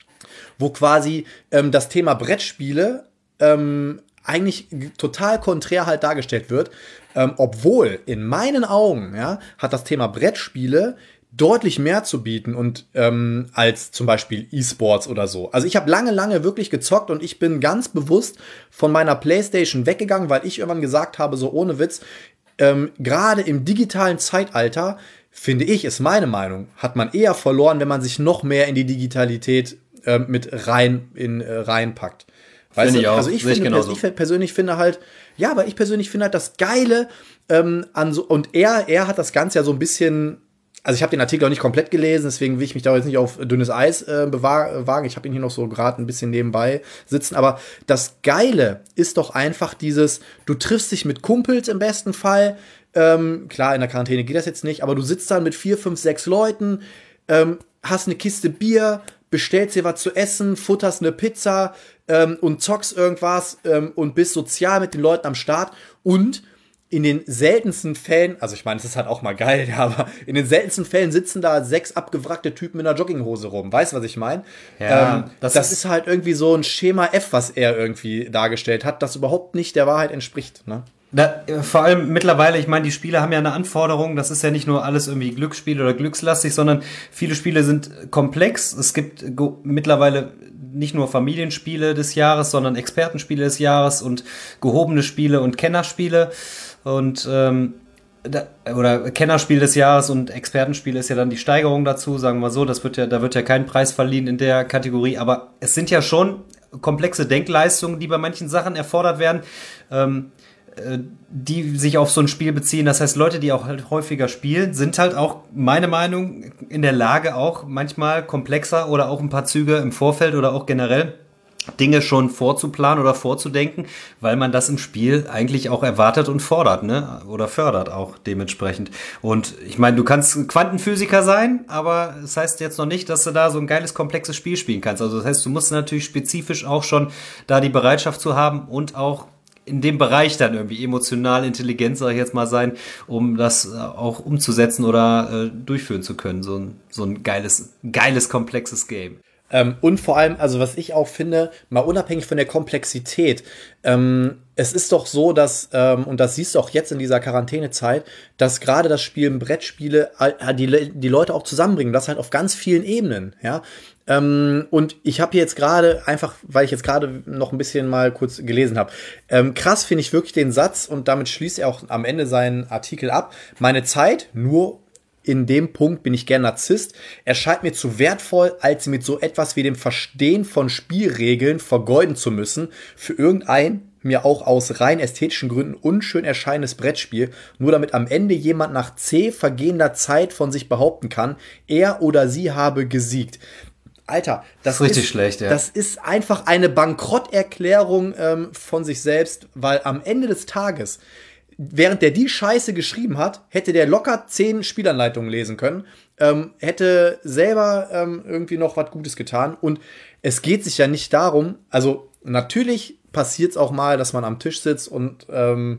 wo quasi ähm, das Thema Brettspiele ähm, eigentlich total konträr halt dargestellt wird, ähm, obwohl in meinen Augen, ja, hat das Thema Brettspiele deutlich mehr zu bieten und ähm, als zum Beispiel E-Sports oder so. Also ich habe lange, lange wirklich gezockt und ich bin ganz bewusst von meiner PlayStation weggegangen, weil ich irgendwann gesagt habe, so ohne Witz, ähm, gerade im digitalen Zeitalter, finde ich, ist meine Meinung, hat man eher verloren, wenn man sich noch mehr in die Digitalität äh, mit rein in äh, reinpackt. Weißt du? Ich auch. Also ich, Sehe ich finde, genauso. ich persönlich finde halt, ja, aber ich persönlich finde halt das Geile ähm, an so, und er, er hat das Ganze ja so ein bisschen. Also ich habe den Artikel auch nicht komplett gelesen, deswegen will ich mich da jetzt nicht auf dünnes Eis äh, bewahr, wagen. Ich habe ihn hier noch so gerade ein bisschen nebenbei sitzen. Aber das Geile ist doch einfach dieses, du triffst dich mit Kumpels im besten Fall. Ähm, klar, in der Quarantäne geht das jetzt nicht, aber du sitzt dann mit vier, fünf, sechs Leuten, ähm, hast eine Kiste Bier, bestellst dir was zu essen, futterst eine Pizza ähm, und zockst irgendwas ähm, und bist sozial mit den Leuten am Start. Und in den seltensten Fällen, also ich meine, es ist halt auch mal geil, ja, aber in den seltensten Fällen sitzen da sechs abgewrackte Typen in einer Jogginghose rum. Weißt du, was ich meine? Ja, ähm, das, das ist, ist halt irgendwie so ein Schema F, was er irgendwie dargestellt hat, das überhaupt nicht der Wahrheit entspricht, ne? Da, vor allem mittlerweile, ich meine, die Spiele haben ja eine Anforderung, das ist ja nicht nur alles irgendwie Glücksspiel oder glückslastig, sondern viele Spiele sind komplex. Es gibt go- mittlerweile nicht nur Familienspiele des Jahres, sondern Expertenspiele des Jahres und gehobene Spiele und Kennerspiele. Und ähm, da, oder Kennerspiel des Jahres und Expertenspiel ist ja dann die Steigerung dazu, sagen wir mal so, das wird ja, da wird ja kein Preis verliehen in der Kategorie, aber es sind ja schon komplexe Denkleistungen, die bei manchen Sachen erfordert werden, ähm, äh, die sich auf so ein Spiel beziehen. Das heißt, Leute, die auch halt häufiger spielen, sind halt auch, meine Meinung, in der Lage auch manchmal komplexer oder auch ein paar Züge im Vorfeld oder auch generell Dinge schon vorzuplanen oder vorzudenken, weil man das im Spiel eigentlich auch erwartet und fordert, ne? Oder fördert auch dementsprechend. Und ich meine, du kannst Quantenphysiker sein, aber das heißt jetzt noch nicht, dass du da so ein geiles, komplexes Spiel spielen kannst. Also das heißt, du musst natürlich spezifisch auch schon da die Bereitschaft zu haben und auch in dem Bereich dann irgendwie emotional intelligent, sag ich jetzt mal, sein, um das auch umzusetzen oder äh, durchführen zu können. So ein, so ein geiles, geiles, komplexes Game. Ähm, und vor allem, also was ich auch finde, mal unabhängig von der Komplexität, ähm, es ist doch so, dass, ähm, und das siehst du auch jetzt in dieser Quarantänezeit, dass gerade das Spielen Brettspiele äh, die, die Leute auch zusammenbringen, das halt auf ganz vielen Ebenen, ja. Ähm, und ich habe hier jetzt gerade, einfach, weil ich jetzt gerade noch ein bisschen mal kurz gelesen habe, ähm, krass finde ich wirklich den Satz, und damit schließt er auch am Ende seinen Artikel ab, meine Zeit nur in dem Punkt bin ich gern Narzisst, erscheint mir zu wertvoll, als sie mit so etwas wie dem Verstehen von Spielregeln vergeuden zu müssen, für irgendein, mir auch aus rein ästhetischen Gründen unschön erscheinendes Brettspiel, nur damit am Ende jemand nach zäh vergehender Zeit von sich behaupten kann, er oder sie habe gesiegt. Alter, das, das ist richtig ist, schlecht, ja. Das ist einfach eine Bankrotterklärung ähm, von sich selbst, weil am Ende des Tages, während der die Scheiße geschrieben hat, hätte der locker zehn Spielanleitungen lesen können, ähm, hätte selber ähm, irgendwie noch was Gutes getan. Und es geht sich ja nicht darum, also natürlich passiert es auch mal, dass man am Tisch sitzt und ähm,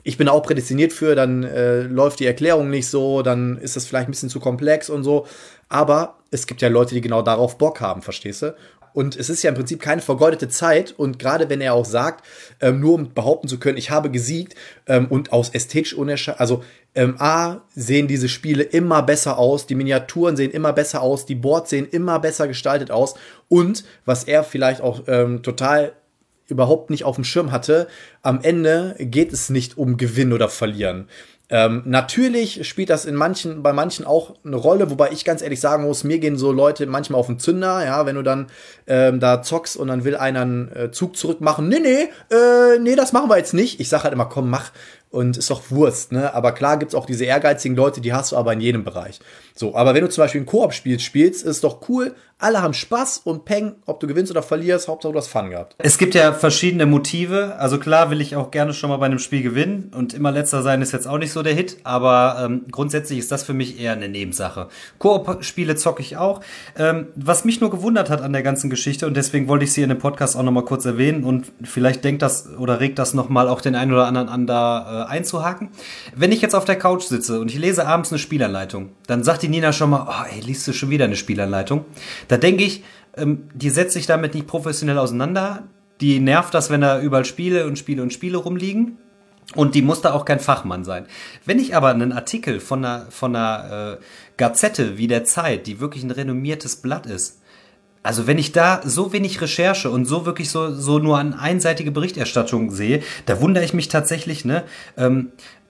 ich bin auch prädestiniert für, dann äh, läuft die Erklärung nicht so, dann ist das vielleicht ein bisschen zu komplex und so. Aber es gibt ja Leute, die genau darauf Bock haben, verstehst du? Und es ist ja im Prinzip keine vergeudete Zeit. Und gerade wenn er auch sagt, ähm, nur um behaupten zu können, ich habe gesiegt ähm, und aus ästhetisch unerscheinlich, also ähm, A, sehen diese Spiele immer besser aus, die Miniaturen sehen immer besser aus, die Boards sehen immer besser gestaltet aus. Und was er vielleicht auch ähm, total überhaupt nicht auf dem Schirm hatte, am Ende geht es nicht um Gewinnen oder Verlieren. Ähm, natürlich spielt das in manchen, bei manchen auch eine Rolle, wobei ich ganz ehrlich sagen muss, mir gehen so Leute manchmal auf den Zünder, ja, wenn du dann ähm, da zockst und dann will einer einen äh, Zug zurück machen. Nee, nee, äh, nee, das machen wir jetzt nicht. Ich sag halt immer, komm, mach. Und ist doch Wurst, ne? Aber klar gibt's auch diese ehrgeizigen Leute, die hast du aber in jedem Bereich. So, aber wenn du zum Beispiel ein Koop-Spiel spielst, ist doch cool. Alle haben Spaß und Peng, ob du gewinnst oder verlierst, Hauptsache du hast Fun gehabt. Es gibt ja verschiedene Motive. Also klar will ich auch gerne schon mal bei einem Spiel gewinnen. Und immer letzter sein ist jetzt auch nicht so der Hit. Aber ähm, grundsätzlich ist das für mich eher eine Nebensache. Koop-Spiele zocke ich auch. Ähm, was mich nur gewundert hat an der ganzen Geschichte, und deswegen wollte ich sie in dem Podcast auch noch mal kurz erwähnen, und vielleicht denkt das oder regt das noch mal auch den einen oder anderen an, da äh, einzuhaken. Wenn ich jetzt auf der Couch sitze und ich lese abends eine Spielanleitung, dann sagt die Nina schon mal, oh ey, liest du schon wieder eine Spielanleitung? Da denke ich, ähm, die setzt sich damit nicht professionell auseinander, die nervt das, wenn da überall Spiele und Spiele und Spiele rumliegen, und die muss da auch kein Fachmann sein. Wenn ich aber einen Artikel von einer, von einer äh, Gazette wie der Zeit, die wirklich ein renommiertes Blatt ist, also wenn ich da so wenig Recherche und so wirklich so so nur an einseitige Berichterstattung sehe, da wundere ich mich tatsächlich, ne? Ähm,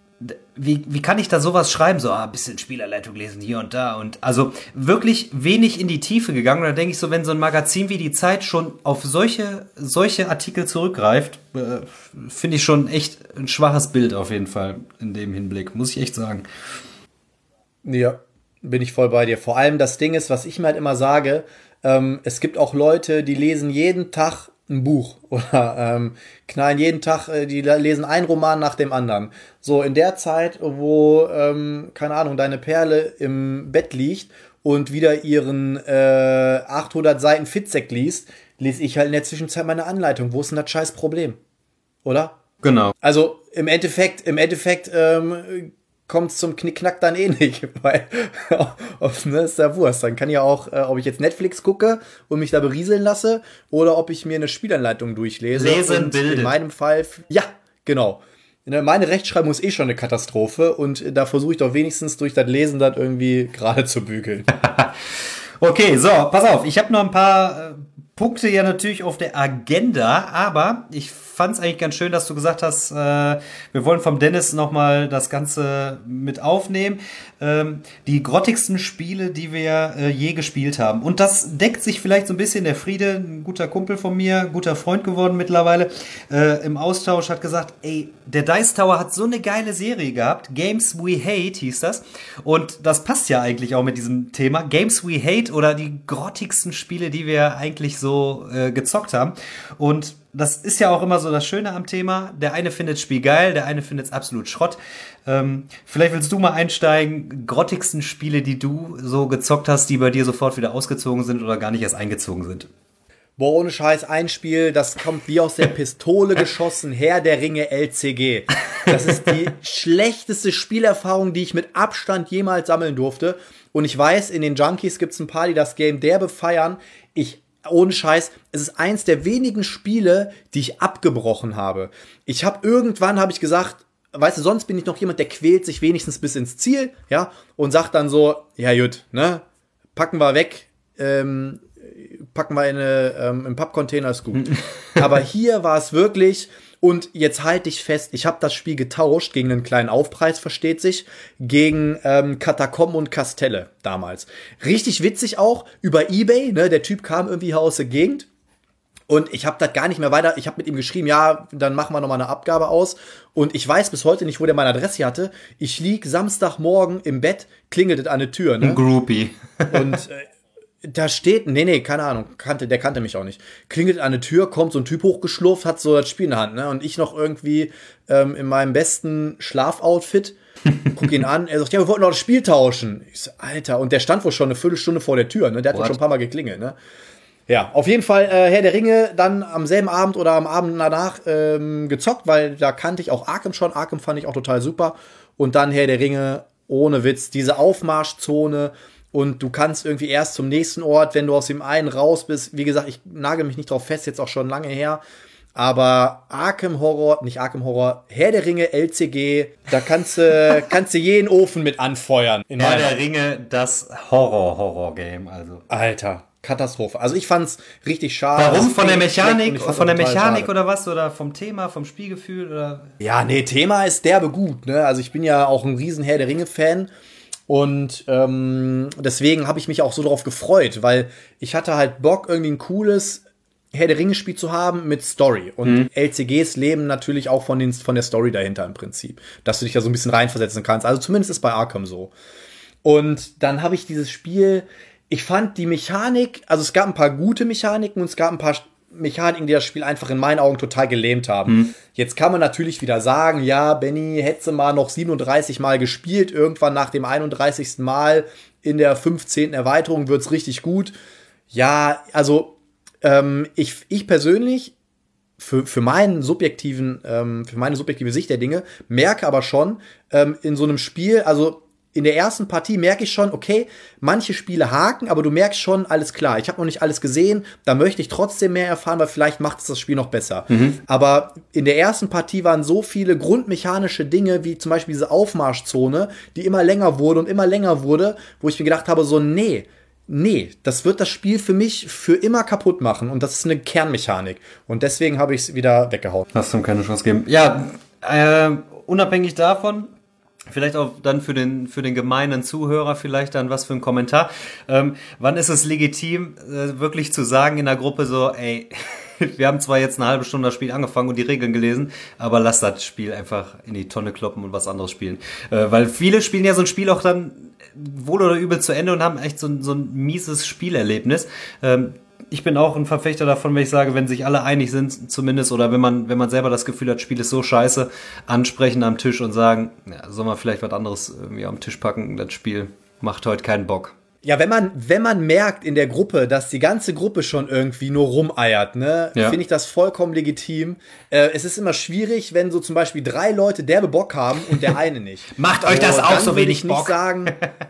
wie wie kann ich da sowas schreiben? So, ah, bisschen Spielerleitung lesen hier und da, und also wirklich wenig in die Tiefe gegangen. Und da denke ich so, wenn so ein Magazin wie die Zeit schon auf solche solche Artikel zurückgreift, äh, finde ich schon echt ein schwaches Bild auf jeden Fall in dem Hinblick, muss ich echt sagen. Ja, bin ich voll bei dir. Vor allem das Ding ist, was ich mir halt immer sage, ähm, es gibt auch Leute, die lesen jeden Tag ein Buch oder ähm, knallen jeden Tag, äh, die lesen einen Roman nach dem anderen. So in der Zeit, wo, ähm, keine Ahnung, deine Perle im Bett liegt und wieder ihren äh, achthundert Seiten Fitzek liest, lese ich halt in der Zwischenzeit meine Anleitung. Wo ist denn das scheiß Problem? Oder? Genau. Also im Endeffekt, im Endeffekt ähm, kommt es zum Knickknack dann eh nicht, weil auf, ne, ist ja Wurst. Dann kann ja auch, äh, ob ich jetzt Netflix gucke und mich da berieseln lasse oder ob ich mir eine Spielanleitung durchlese. Lesen, und bildet. In meinem Fall, ja, genau. Meine Rechtschreibung ist eh schon eine Katastrophe und da versuche ich doch wenigstens durch das Lesen das irgendwie gerade zu bügeln. Okay, so, pass auf, ich habe noch ein paar äh, Punkte ja natürlich auf der Agenda, aber ich fand es eigentlich ganz schön, dass du gesagt hast, äh, wir wollen vom Dennis nochmal das Ganze mit aufnehmen. Ähm, die grottigsten Spiele, die wir äh, je gespielt haben. Und das deckt sich vielleicht so ein bisschen. Der Friede, ein guter Kumpel von mir, guter Freund geworden mittlerweile, äh, im Austausch hat gesagt, ey, der Dice Tower hat so eine geile Serie gehabt. Games We Hate hieß das. Und das passt ja eigentlich auch mit diesem Thema. Games We Hate oder die grottigsten Spiele, die wir eigentlich so äh, gezockt haben. Und das ist ja auch immer so das Schöne am Thema. Der eine findet das Spiel geil, der eine findet es absolut Schrott. Ähm, vielleicht willst du mal einsteigen, grottigsten Spiele, die du so gezockt hast, die bei dir sofort wieder ausgezogen sind oder gar nicht erst eingezogen sind. Boah, ohne Scheiß, ein Spiel, das kommt wie aus der Pistole geschossen, Herr der Ringe L C G. Das ist die schlechteste Spielerfahrung, die ich mit Abstand jemals sammeln durfte. Und ich weiß, in den Junkies gibt es ein paar, die das Game derbe feiern. Ich Ohne Scheiß, es ist eins der wenigen Spiele, die ich abgebrochen habe. Ich habe irgendwann, habe ich gesagt, weißt du, sonst bin ich noch jemand, der quält sich wenigstens bis ins Ziel, ja, und sagt dann so, ja gut, ne, packen wir weg, ähm, packen wir in eine, ähm, im Pappcontainer, ist gut. Aber hier war es wirklich, und jetzt halte ich fest, ich habe das Spiel getauscht gegen einen kleinen Aufpreis, versteht sich, gegen ähm, Katakomben und Kastelle damals. Richtig witzig auch, über eBay, ne, der Typ kam irgendwie hier aus der Gegend und ich habe das gar nicht mehr weiter, ich habe mit ihm geschrieben, ja, dann machen wir nochmal eine Abgabe aus und ich weiß bis heute nicht, wo der meine Adresse hatte. Ich lieg Samstagmorgen im Bett, klingelt es an der Tür, ne? Ein Groupie. Und äh, da steht, nee, nee, keine Ahnung, kannte, der kannte mich auch nicht. Klingelt an der Tür, kommt so ein Typ hochgeschlurft, hat so das Spiel in der Hand, ne? Und ich noch irgendwie ähm, in meinem besten Schlafoutfit, guck ihn an, er sagt, ja, wir wollten noch das Spiel tauschen. Ich so, Alter, und der stand wohl schon eine Viertelstunde vor der Tür, ne? Der hat wohl schon ein paar Mal geklingelt, ne? Ja, auf jeden Fall äh, Herr der Ringe dann am selben Abend oder am Abend danach ähm, gezockt, weil da kannte ich auch Arkham schon. Arkham fand ich auch total super. Und dann Herr der Ringe, ohne Witz, diese Aufmarschzone. Und du kannst irgendwie erst zum nächsten Ort, wenn du aus dem einen raus bist. Wie gesagt, ich nagel mich nicht drauf fest, jetzt auch schon lange her. Aber Arkham Horror, nicht Arkham Horror, Herr der Ringe, L C G, da kannst du kannst du jeden Ofen mit anfeuern. In Herr der Ringe, das Horror-Horror-Game, also. Alter, Katastrophe. Also ich fand's richtig schade. Warum? Von der Mechanik, von der Mechanik oder was? Oder vom Thema, vom Spielgefühl? Oder? Ja, nee, Thema ist derbe gut, ne? Also ich bin ja auch ein riesen Herr der Ringe-Fan. Und ähm, deswegen habe ich mich auch so drauf gefreut, weil ich hatte halt Bock, irgendwie ein cooles Herr der Ringe-Spiel zu haben mit Story. Und mhm. L C Gs leben natürlich auch von, den, von der Story dahinter im Prinzip. Dass du dich da so ein bisschen reinversetzen kannst. Also zumindest ist bei Arkham so. Und dann habe ich dieses Spiel, ich fand die Mechanik, also es gab ein paar gute Mechaniken und es gab ein paar Mechaniken, die das Spiel einfach in meinen Augen total gelähmt haben. Mhm. Jetzt kann man natürlich wieder sagen, ja, Benny, hättest du mal noch siebenunddreißig Mal gespielt, irgendwann nach dem einunddreißigsten Mal in der fünfzehnten Erweiterung wird's richtig gut. Ja, also ähm, ich, ich persönlich für, für meinen subjektiven, ähm, für meine subjektive Sicht der Dinge merke aber schon ähm, in so einem Spiel, also in der ersten Partie merke ich schon, okay, manche Spiele haken, aber du merkst schon, alles klar, ich habe noch nicht alles gesehen, da möchte ich trotzdem mehr erfahren, weil vielleicht macht es das Spiel noch besser. Mhm. Aber in der ersten Partie waren so viele grundmechanische Dinge, wie zum Beispiel diese Aufmarschzone, die immer länger wurde und immer länger wurde, wo ich mir gedacht habe, so, nee, nee, das wird das Spiel für mich für immer kaputt machen und das ist eine Kernmechanik. Und deswegen habe ich es wieder weggehauen. Hast du ihm keine Chance gegeben? Ja, äh, unabhängig davon, vielleicht auch dann für den für den gemeinen Zuhörer vielleicht dann was für ein Kommentar. Ähm, wann ist es legitim, äh, wirklich zu sagen in der Gruppe so, ey, wir haben zwar jetzt eine halbe Stunde das Spiel angefangen und die Regeln gelesen, aber lass das Spiel einfach in die Tonne kloppen und was anderes spielen. Äh, weil viele spielen ja so ein Spiel auch dann wohl oder übel zu Ende und haben echt so, so ein mieses Spielerlebnis. Ähm, Ich bin auch ein Verfechter davon, wenn ich sage, wenn sich alle einig sind, zumindest, oder wenn man, wenn man selber das Gefühl hat, Spiel ist so scheiße, ansprechen am Tisch und sagen, ja, soll man vielleicht was anderes irgendwie am Tisch packen, das Spiel macht heute keinen Bock. Ja, wenn man, wenn man merkt in der Gruppe, dass die ganze Gruppe schon irgendwie nur rumeiert, ne, ja. finde ich das vollkommen legitim. Äh, es ist immer schwierig, wenn so zum Beispiel drei Leute derbe Bock haben und der eine nicht. Macht euch das so, auch so wenig Bock? Bock? Sagen,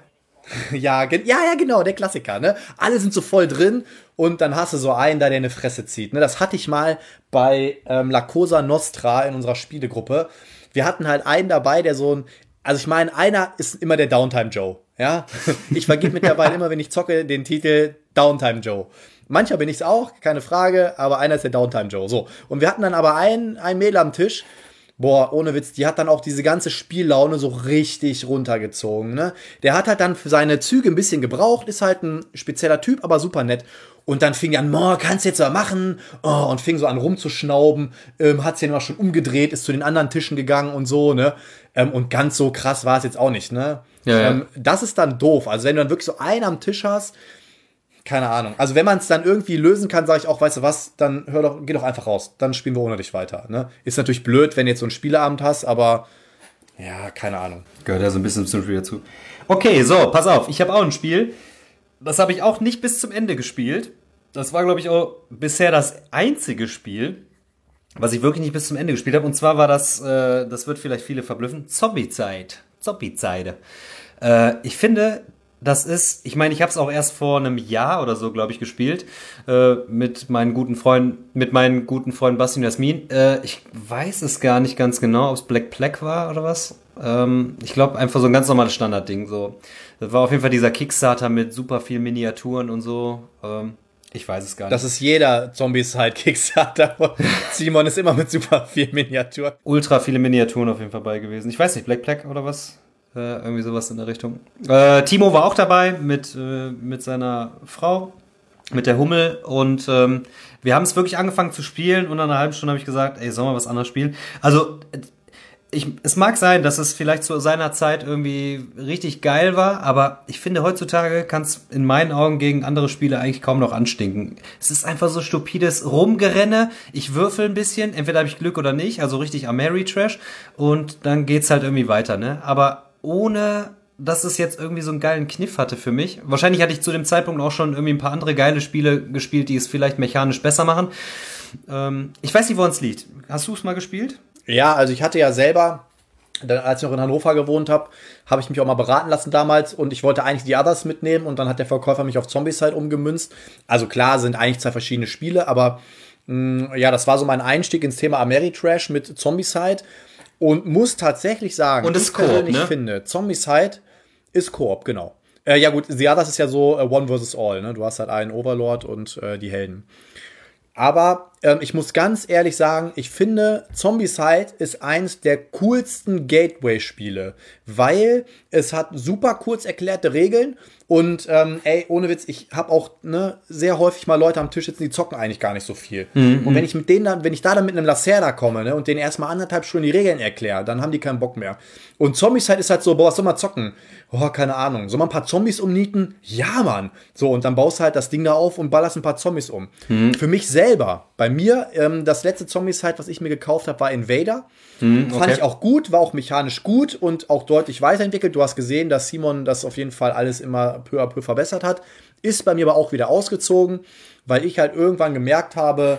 ja, ja, ja, genau, der Klassiker, ne? Alle sind so voll drin und dann hast du so einen da, der eine Fresse zieht, ne? Das hatte ich mal bei ähm, La Cosa Nostra in unserer Spielegruppe. Wir hatten halt einen dabei, der so ein, also ich meine, einer ist immer der Downtime Joe, ja? Ich vergebe mittlerweile immer, wenn ich zocke, den Titel Downtime Joe. Mancher bin ich's auch, keine Frage, aber einer ist der Downtime Joe, so. Und wir hatten dann aber einen, einen Mädel am Tisch. Boah, ohne Witz, die hat dann auch diese ganze Spiellaune so richtig runtergezogen, ne? Der hat halt dann für seine Züge ein bisschen gebraucht, ist halt ein spezieller Typ, aber super nett. Und dann fing er an, oh, kannst du jetzt mal machen? Oh, und fing so an rumzuschnauben, ähm, hat sich dann auch schon umgedreht, ist zu den anderen Tischen gegangen und so, ne? Ähm, und ganz so krass war es jetzt auch nicht, ne? Ja, ja. Ähm, das ist dann doof. Also wenn du dann wirklich so einen am Tisch hast, keine Ahnung. Also wenn man es dann irgendwie lösen kann, sage ich auch, weißt du was, dann hör doch, geh doch einfach raus. Dann spielen wir ohne dich weiter. Ne? Ist natürlich blöd, wenn du jetzt so einen Spieleabend hast, aber ja, keine Ahnung. Gehört ja so ein bisschen zum Spiel dazu. Okay, so, pass auf. Ich habe auch ein Spiel. Das habe ich auch nicht bis zum Ende gespielt. Das war, glaube ich, auch bisher das einzige Spiel, was ich wirklich nicht bis zum Ende gespielt habe. Und zwar war das, äh, das wird vielleicht viele verblüffen, Zombie-Zeit. Zombie-Zeit. Äh, ich finde... Das ist, ich meine, ich habe es auch erst vor einem Jahr oder so, glaube ich, gespielt äh, mit meinen guten Freunden, mit meinen guten Freunden Basti und Jasmin. Äh, ich weiß es gar nicht ganz genau, ob es Black Plague war oder was. Ähm, ich glaube einfach so ein ganz normales Standardding. So, das war auf jeden Fall dieser Kickstarter mit super viel Miniaturen und so. Ähm, ich weiß es gar nicht. Das ist jeder Zombies-Halt-Kickstarter. Simon ist immer mit super viel Miniaturen. Ultra viele Miniaturen auf jeden Fall bei gewesen. Ich weiß nicht, Black Plague oder was? Äh, irgendwie sowas in der Richtung. Äh, Timo war auch dabei mit, äh, mit seiner Frau, mit der Hummel. Und ähm, wir haben es wirklich angefangen zu spielen. Und nach einer halben Stunde habe ich gesagt, ey, sollen wir was anderes spielen? Also, ich, es mag sein, dass es vielleicht zu seiner Zeit irgendwie richtig geil war. Aber ich finde, heutzutage kann es in meinen Augen gegen andere Spiele eigentlich kaum noch anstinken. Es ist einfach so stupides Rumgerenne. Ich würfel ein bisschen. Entweder habe ich Glück oder nicht. Also richtig Ameritrash. Und dann geht's halt irgendwie weiter, ne? Aber ohne dass es jetzt irgendwie so einen geilen Kniff hatte für mich. Wahrscheinlich hatte ich zu dem Zeitpunkt auch schon irgendwie ein paar andere geile Spiele gespielt, die es vielleicht mechanisch besser machen. Ähm, ich weiß nicht, woran es liegt. Hast du es mal gespielt? Ja, also ich hatte ja selber, dann, als ich noch in Hannover gewohnt habe, habe ich mich auch mal beraten lassen damals und ich wollte eigentlich die Others mitnehmen und dann hat der Verkäufer mich auf Zombicide umgemünzt. Also klar, sind eigentlich zwei verschiedene Spiele, aber mh, ja, das war so mein Einstieg ins Thema Ameritrash mit Zombicide und muss tatsächlich sagen, und ich Koop, persönlich ne? finde, Zombicide ist Koop, genau. Äh, ja gut, The Others ist ja so äh, One versus All, ne? Du hast halt einen Overlord und äh, die Helden. Aber ähm, ich muss ganz ehrlich sagen, ich finde, Zombicide ist eins der coolsten Gateway-Spiele, weil es hat super kurz erklärte Regeln und ähm, ey, ohne Witz, ich habe auch ne, sehr häufig mal Leute am Tisch sitzen, die zocken eigentlich gar nicht so viel. Mhm. Und wenn ich mit denen dann, wenn ich da dann mit einem Lacerda komme ne, und denen erstmal anderthalb Stunden die Regeln erkläre, dann haben die keinen Bock mehr. Und Zombicide ist halt so, boah, was soll man zocken? Oh, keine Ahnung. Soll man ein paar Zombies umnieten? Ja, Mann. So, und dann baust du halt das Ding da auf und ballerst ein paar Zombies um. Mhm. Für mich selber, bei mir, ähm, das letzte Zombicide, was ich mir gekauft habe, war Invader. Mhm, okay. Fand ich auch gut, war auch mechanisch gut und auch deutlich weiterentwickelt. Du hast gesehen, dass Simon das auf jeden Fall alles immer peu à peu verbessert hat. Ist bei mir aber auch wieder ausgezogen, weil ich halt irgendwann gemerkt habe,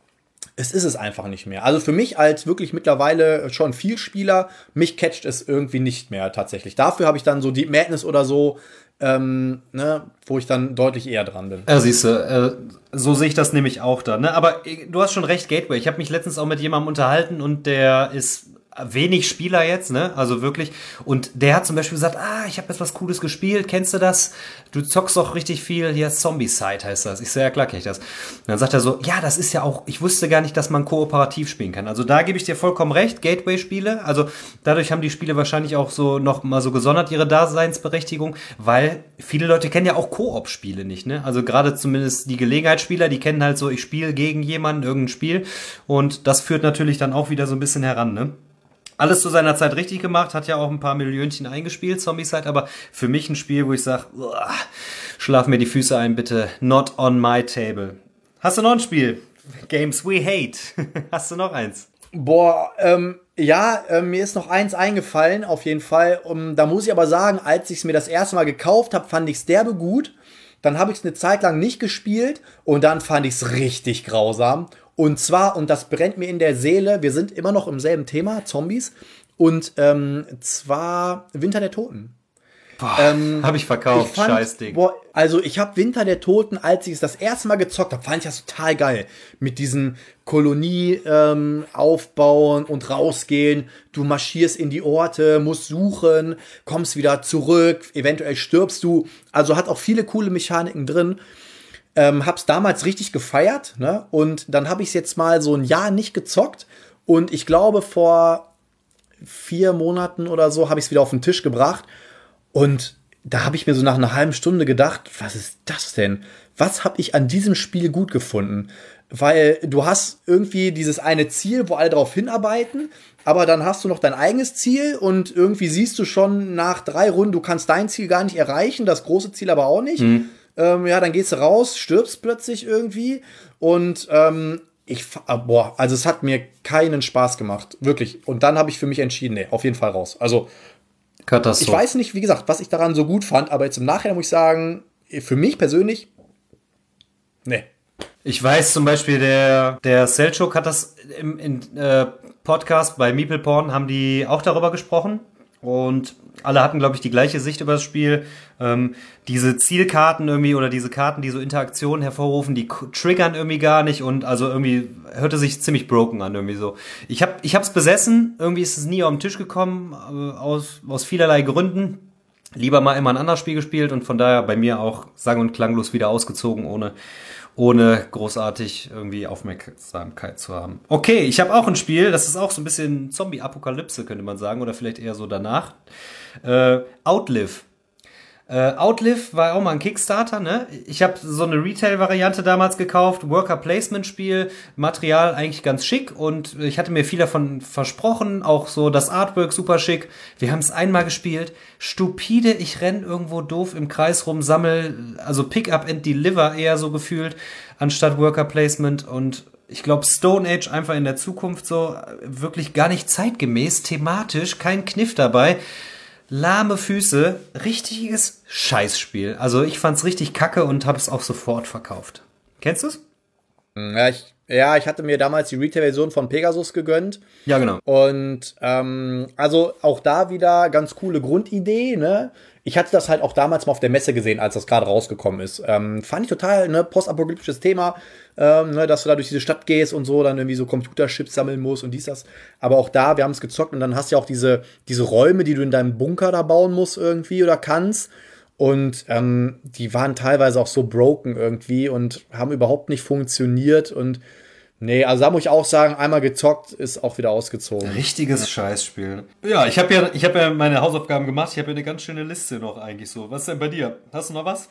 es ist es einfach nicht mehr. Also für mich als wirklich mittlerweile schon Vielspieler, mich catcht es irgendwie nicht mehr tatsächlich. Dafür habe ich dann so Deep Madness oder so, ähm, ne, wo ich dann deutlich eher dran bin. Ja, siehst du, äh, so sehe ich das nämlich auch da. Ne? Aber äh, du hast schon recht, Gateway. Ich habe mich letztens auch mit jemandem unterhalten und der ist wenig Spieler jetzt, ne? Also wirklich. Und der hat zum Beispiel gesagt, ah, ich habe jetzt was Cooles gespielt, kennst du das? Du zockst doch richtig viel, hier Zombicide heißt das. Ich so, ja klar kenn ich das. Und dann sagt er so, ja, das ist ja auch, ich wusste gar nicht, dass man kooperativ spielen kann. Also da gebe ich dir vollkommen recht, Gateway-Spiele. Also dadurch haben die Spiele wahrscheinlich auch so noch mal so gesondert ihre Daseinsberechtigung, weil viele Leute kennen ja auch Koop-Spiele nicht, ne? Also gerade zumindest die Gelegenheitsspieler, die kennen halt so, ich spiele gegen jemanden irgendein Spiel und das führt natürlich dann auch wieder so ein bisschen heran, ne? Alles zu seiner Zeit richtig gemacht, hat ja auch ein paar Millionchen eingespielt, Zombicide, aber für mich ein Spiel, wo ich sage, schlaf mir die Füße ein, bitte. Not on my table. Hast du noch ein Spiel? Games we hate. Hast du noch eins? Boah, ähm, ja, äh, mir ist noch eins eingefallen, auf jeden Fall. Um, da muss ich aber sagen, als ich es mir das erste Mal gekauft habe, fand ich es derbe gut. Dann habe ich es eine Zeit lang nicht gespielt und dann fand ich es richtig grausam. Und zwar, und das brennt mir in der Seele, wir sind immer noch im selben Thema, Zombies. Und ähm, zwar Winter der Toten. Boah, ähm, hab ich verkauft, ich fand, Scheißding. Boah, also ich habe Winter der Toten, als ich es das erste Mal gezockt habe, fand ich das total geil. Mit diesen Kolonie ähm, aufbauen und rausgehen. Du marschierst in die Orte, musst suchen, kommst wieder zurück, eventuell stirbst du. Also hat auch viele coole Mechaniken drin. Ähm, hab's damals richtig gefeiert, ne? Und dann habe ich es jetzt mal so ein Jahr nicht gezockt. Und ich glaube, vor vier Monaten oder so habe ich es wieder auf den Tisch gebracht. Und da habe ich mir so nach einer halben Stunde gedacht, was ist das denn? Was habe ich an diesem Spiel gut gefunden? Weil du hast irgendwie dieses eine Ziel, wo alle drauf hinarbeiten, aber dann hast du noch dein eigenes Ziel und irgendwie siehst du schon nach drei Runden, du kannst dein Ziel gar nicht erreichen, das große Ziel aber auch nicht. Mhm. Ähm, ja, dann gehst du raus, stirbst plötzlich irgendwie und ähm, ich, boah, also es hat mir keinen Spaß gemacht, wirklich. Und dann habe ich für mich entschieden, nee, auf jeden Fall raus. Also Katastrophe. Ich weiß nicht, wie gesagt, was ich daran so gut fand, aber jetzt im Nachhinein muss ich sagen, für mich persönlich, nee. Ich weiß zum Beispiel, der, der Selchuk hat das im, im äh, Podcast bei Meeple Porn, haben die auch darüber gesprochen. Und alle hatten, glaube ich, die gleiche Sicht über das Spiel. Ähm, diese Zielkarten irgendwie oder diese Karten, die so Interaktionen hervorrufen, die k- triggern irgendwie gar nicht und also irgendwie hörte sich ziemlich broken an irgendwie so. Ich habe ich hab's besessen, irgendwie ist es nie auf den Tisch gekommen, äh, aus, aus vielerlei Gründen. Lieber mal immer ein anderes Spiel gespielt und von daher bei mir auch sang- und klanglos wieder ausgezogen, ohne ohne großartig irgendwie Aufmerksamkeit zu haben. Okay, ich habe auch ein Spiel, das ist auch so ein bisschen Zombie-Apokalypse, könnte man sagen, oder vielleicht eher so danach. Äh, Outlive. Äh, Outlive war auch mal ein Kickstarter, ne? Ich habe so eine Retail-Variante damals gekauft, Worker-Placement-Spiel, Material eigentlich ganz schick und ich hatte mir viel davon versprochen, auch so das Artwork super schick. Wir haben es einmal gespielt, stupide, ich renn irgendwo doof im Kreis rum, sammel, also Pick up and deliver eher so gefühlt, anstatt Worker-Placement und ich glaube Stone Age einfach in der Zukunft so, wirklich gar nicht zeitgemäß, thematisch, kein Kniff dabei. lahme Füße, richtiges Scheißspiel. Also ich fand's richtig kacke und habe es auch sofort verkauft. Kennst du's? Ja, ich, ja, ich hatte mir damals die Retail-Version von Pegasus gegönnt. Ja, genau. Und ähm, also auch da wieder ganz coole Grundidee, ne? Ich hatte das halt auch damals mal auf der Messe gesehen, als das gerade rausgekommen ist. Ähm, fand ich total, ne, postapokalyptisches Thema, ähm, ne, dass du da durch diese Stadt gehst und so, dann irgendwie so Computerchips sammeln musst und dies, das. Aber auch da, wir haben es gezockt und dann hast du ja auch diese, diese Räume, die du in deinem Bunker da bauen musst irgendwie oder kannst. Und ähm, die waren teilweise auch so broken irgendwie und haben überhaupt nicht funktioniert. Und nee, also da muss ich auch sagen, einmal gezockt, ist auch wieder ausgezogen. Richtiges Scheißspiel. Ja, ich habe ja, ich habe ja meine Hausaufgaben gemacht. Ich habe ja eine ganz schöne Liste noch eigentlich so. Was ist denn bei dir? Hast du noch was?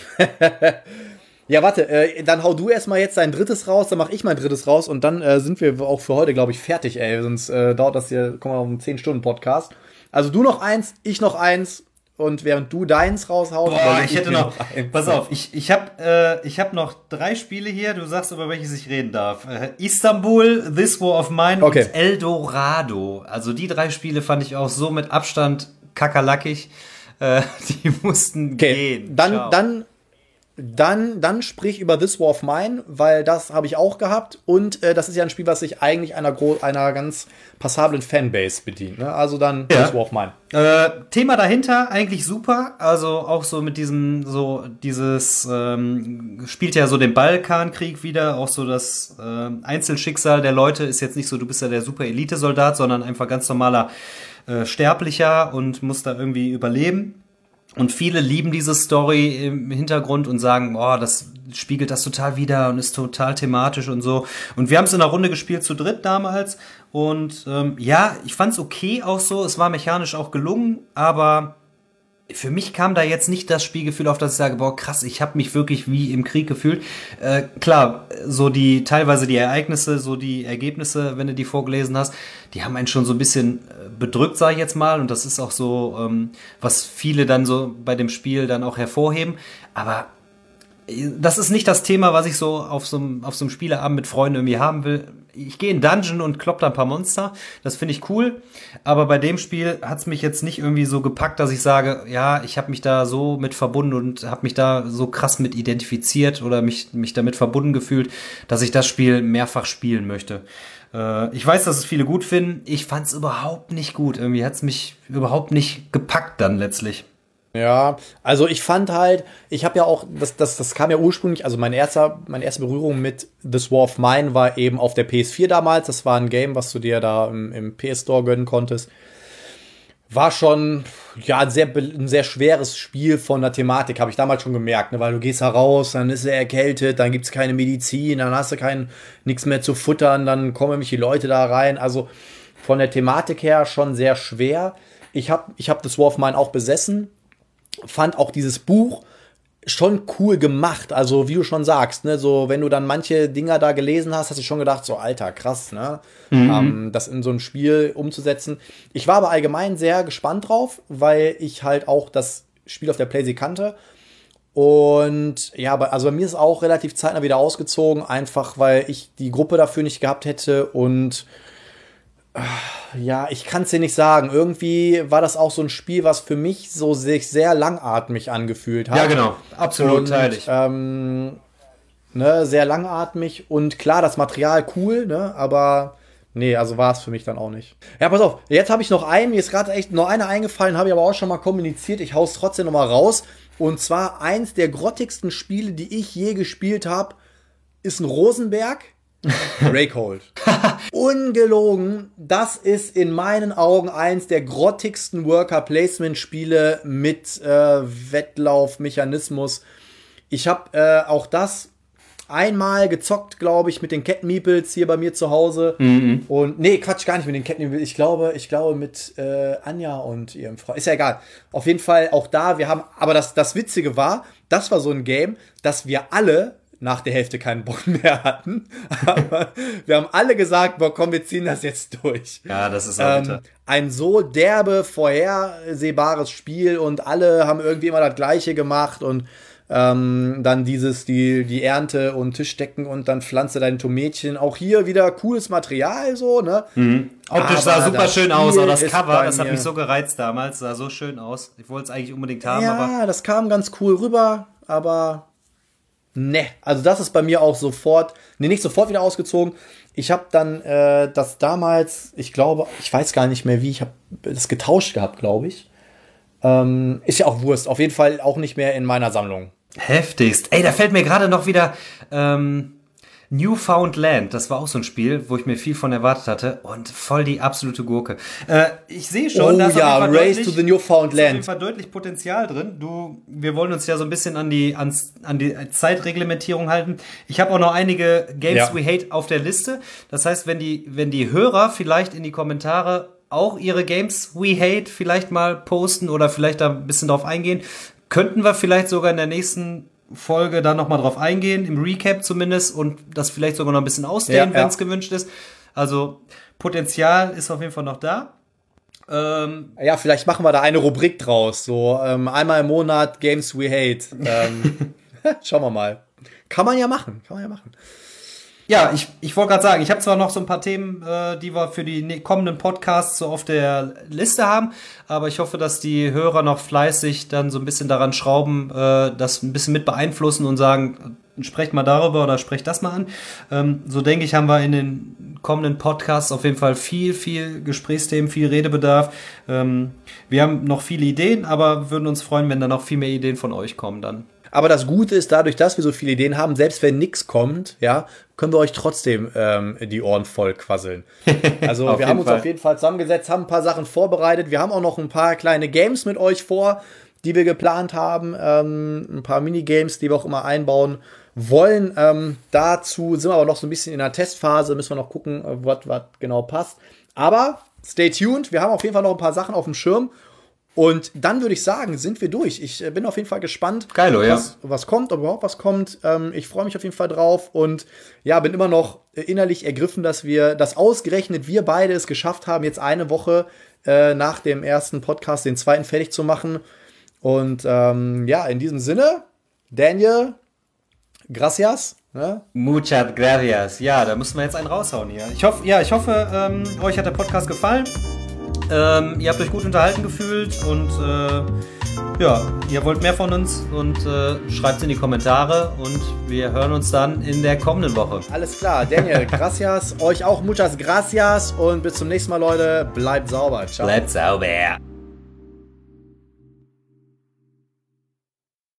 Ja, warte, äh, dann hau du erstmal jetzt dein drittes raus, dann mach ich mein drittes raus und dann äh, sind wir auch für heute, glaube ich, fertig, ey. Sonst äh, dauert das hier, kommen wir auf einen zehn Stunden Podcast. Also du noch eins, ich noch eins. Und während du deins raushaust, boah, ich hätte noch, noch pass auf, ich, ich habe äh, ich hab noch drei Spiele hier, du sagst, über welches ich reden darf. Äh, Istanbul, This War of Mine okay. und El Dorado. Also die drei Spiele fand ich auch so mit Abstand kakerlackig. Äh, die mussten okay. gehen. Dann, Ciao. dann Dann, dann sprich über This War of Mine, weil das habe ich auch gehabt. Und äh, das ist ja ein Spiel, was sich eigentlich einer, gro- einer ganz passablen Fanbase bedient. Ne? Also dann ja. This War of Mine. Äh, Thema dahinter eigentlich super. Also auch so mit diesem, so dieses, ähm, spielt ja so den Balkankrieg wieder. Auch so das äh, Einzelschicksal der Leute ist jetzt nicht so, du bist ja der super Elite-Soldat, sondern einfach ganz normaler äh, Sterblicher und musst da irgendwie überleben. Und viele lieben diese Story im Hintergrund und sagen, boah, das spiegelt das total wider und ist total thematisch und so. Und wir haben es in einer Runde gespielt zu dritt damals. Und ähm, ja, ich fand's okay auch so. Es war mechanisch auch gelungen, aber für mich kam da jetzt nicht das Spielgefühl auf, dass ich sage, boah, krass, ich habe mich wirklich wie im Krieg gefühlt. Äh, klar, so die teilweise die Ereignisse, so die Ergebnisse, wenn du die vorgelesen hast, die haben einen schon so ein bisschen bedrückt, sage ich jetzt mal. Und das ist auch so, ähm, was viele dann so bei dem Spiel dann auch hervorheben. Aber das ist nicht das Thema, was ich so auf so einem auf so einem Spieleabend mit Freunden irgendwie haben will. Ich gehe in Dungeon und klopp da ein paar Monster. Das finde ich cool. Aber bei dem Spiel hat's mich jetzt nicht irgendwie so gepackt, dass ich sage, ja, ich habe mich da so mit verbunden und habe mich da so krass mit identifiziert oder mich mich damit verbunden gefühlt, dass ich das Spiel mehrfach spielen möchte. Äh, ich weiß, dass es viele gut finden. Ich fand's überhaupt nicht gut. Irgendwie hat's mich überhaupt nicht gepackt dann letztlich. Ja, also ich fand halt, ich habe ja auch, das, das, das kam ja ursprünglich, also mein erster, meine erste Berührung mit This War of Mine war eben auf der P S vier damals. Das war ein Game, was du dir da im, im P S Store gönnen konntest. War schon, ja, ein sehr, ein sehr schweres Spiel von der Thematik, habe ich damals schon gemerkt, ne? Weil du gehst da raus, dann ist er erkältet, dann gibt's keine Medizin, dann hast du kein, nichts mehr zu futtern, dann kommen nämlich die Leute da rein. Also von der Thematik her schon sehr schwer. Ich habe ich hab This War of Mine auch besessen. Fand auch dieses Buch schon cool gemacht, also wie du schon sagst, ne, so wenn du dann manche Dinger da gelesen hast, hast du schon gedacht, so alter, krass, ne, mhm. ähm, das in so ein Spiel umzusetzen. Ich war aber allgemein sehr gespannt drauf, weil ich halt auch das Spiel auf der PlayStation kannte und ja, aber also bei mir ist auch relativ zeitnah wieder ausgezogen, einfach weil ich die Gruppe dafür nicht gehabt hätte und ja, ich kann es dir nicht sagen. Irgendwie war das auch so ein Spiel, was für mich so sich sehr langatmig angefühlt hat. Ja, genau. Absolut, teile ich. Ähm, ne, sehr langatmig und klar, das Material cool, ne, aber nee, also war es für mich dann auch nicht. Ja, pass auf, jetzt habe ich noch einen, mir ist gerade echt noch einer eingefallen, habe ich aber auch schon mal kommuniziert. Ich hau's trotzdem noch mal raus. Und zwar eins der grottigsten Spiele, die ich je gespielt habe, ist ein Rosenberg. Breakhold. Ungelogen, das ist in meinen Augen eins der grottigsten Worker-Placement-Spiele mit äh, Wettlaufmechanismus. Ich habe äh, auch das einmal gezockt, glaube ich, mit den Cat Meeples hier bei mir zu Hause. Mhm. Und nee, Quatsch, gar nicht mit den Cat Meeples. Ich glaube, ich glaube mit äh, Anja und ihrem Freund. Ist ja egal. Auf jeden Fall auch da, wir haben, aber das, das Witzige war, das war so ein Game, dass wir alle nach der Hälfte keinen Bock mehr hatten. Aber wir haben alle gesagt, boah, komm, wir ziehen das jetzt durch. Ja, das ist auch bitter. Ähm, ein so derbe, vorhersehbares Spiel und alle haben irgendwie immer das Gleiche gemacht und Ähm, dann dieses, die, die Ernte und Tischdecken und dann pflanze deine Tomätchen. Auch hier wieder cooles Material, so, ne? Mhm. Optisch sah Aber super das schön aus, aber das Spiel ist Cover, bei das hat mir- mich so gereizt damals, sah so schön aus. Ich wollte es eigentlich unbedingt haben, aber Ja, das kam ganz cool rüber, aber ne, also das ist bei mir auch sofort, ne, nicht sofort wieder ausgezogen. Ich habe dann äh, das damals, ich glaube, ich weiß gar nicht mehr wie, ich habe das getauscht gehabt, glaube ich. Ähm, ist ja auch Wurst, auf jeden Fall auch nicht mehr in meiner Sammlung. heftigst. Ey, da fällt mir gerade noch wieder ähm, Newfoundland. Das war auch so ein Spiel, wo ich mir viel von erwartet hatte und voll die absolute Gurke. Äh, ich sehe schon, Oh da ist ja, auf jeden Fall Race deutlich- to the ist auf Newfoundland. jeden Fall deutlich Potenzial drin. Du, wir wollen uns ja so ein bisschen an die, ans, an die Zeitreglementierung halten. Ich habe auch noch einige Games Ja. we hate auf der Liste. Das heißt, wenn die, wenn die Hörer vielleicht in die Kommentare auch ihre Games we hate vielleicht mal posten oder vielleicht da ein bisschen drauf eingehen, könnten wir vielleicht sogar in der nächsten Folge da nochmal drauf eingehen, im Recap zumindest, und das vielleicht sogar noch ein bisschen ausdehnen, Ja, ja. wenn es gewünscht ist. Also Potenzial ist auf jeden Fall noch da. Ähm, Ja, vielleicht machen wir da eine Rubrik draus, so ähm, einmal im Monat Games we hate. Ähm, schauen wir mal. Kann man ja machen, kann man ja machen. Ja, ich, ich wollte gerade sagen, ich habe zwar noch so ein paar Themen, äh, die wir für die ne- kommenden Podcasts so auf der Liste haben, aber ich hoffe, dass die Hörer noch fleißig dann so ein bisschen daran schrauben, äh, das ein bisschen mit beeinflussen und sagen, sprecht mal darüber oder sprecht das mal an. Ähm, so denke ich, haben wir in den kommenden Podcasts auf jeden Fall viel, viel Gesprächsthemen, viel Redebedarf. Ähm, wir haben noch viele Ideen, aber würden uns freuen, wenn da noch viel mehr Ideen von euch kommen dann. Aber das Gute ist, dadurch, dass wir so viele Ideen haben, selbst wenn nichts kommt, ja, können wir euch trotzdem ähm, die Ohren voll quasseln. Also Auf wir jeden haben uns Fall. auf jeden Fall zusammengesetzt, haben ein paar Sachen vorbereitet. Wir haben auch noch ein paar kleine Games mit euch vor, die wir geplant haben. Ähm, ein paar Minigames, die wir auch immer einbauen wollen. Ähm, dazu sind wir aber noch so ein bisschen in der Testphase, müssen wir noch gucken, was was genau passt. Aber stay tuned, wir haben auf jeden Fall noch ein paar Sachen auf dem Schirm. Und dann würde ich sagen, sind wir durch. Ich äh, bin auf jeden Fall gespannt, Geilo, ja. was, was kommt, ob überhaupt was kommt. Ähm, ich freue mich auf jeden Fall drauf und ja, bin immer noch äh, innerlich ergriffen, dass wir, dass ausgerechnet wir beide es geschafft haben, jetzt eine Woche äh, nach dem ersten Podcast den zweiten fertig zu machen. Und ähm, ja, in diesem Sinne, Daniel, gracias. Ne? Muchas gracias. Ja, da müssen wir jetzt einen raushauen hier. Ich hoffe, ja, ich hoffe, ähm, euch hat der Podcast gefallen. Ähm, ihr habt euch gut unterhalten gefühlt und äh, ja, ihr wollt mehr von uns und äh, schreibt es in die Kommentare und wir hören uns dann in der kommenden Woche. Alles klar, Daniel, gracias. Euch auch muchas gracias und bis zum nächsten Mal, Leute. Bleibt sauber. Ciao. Bleibt sauber.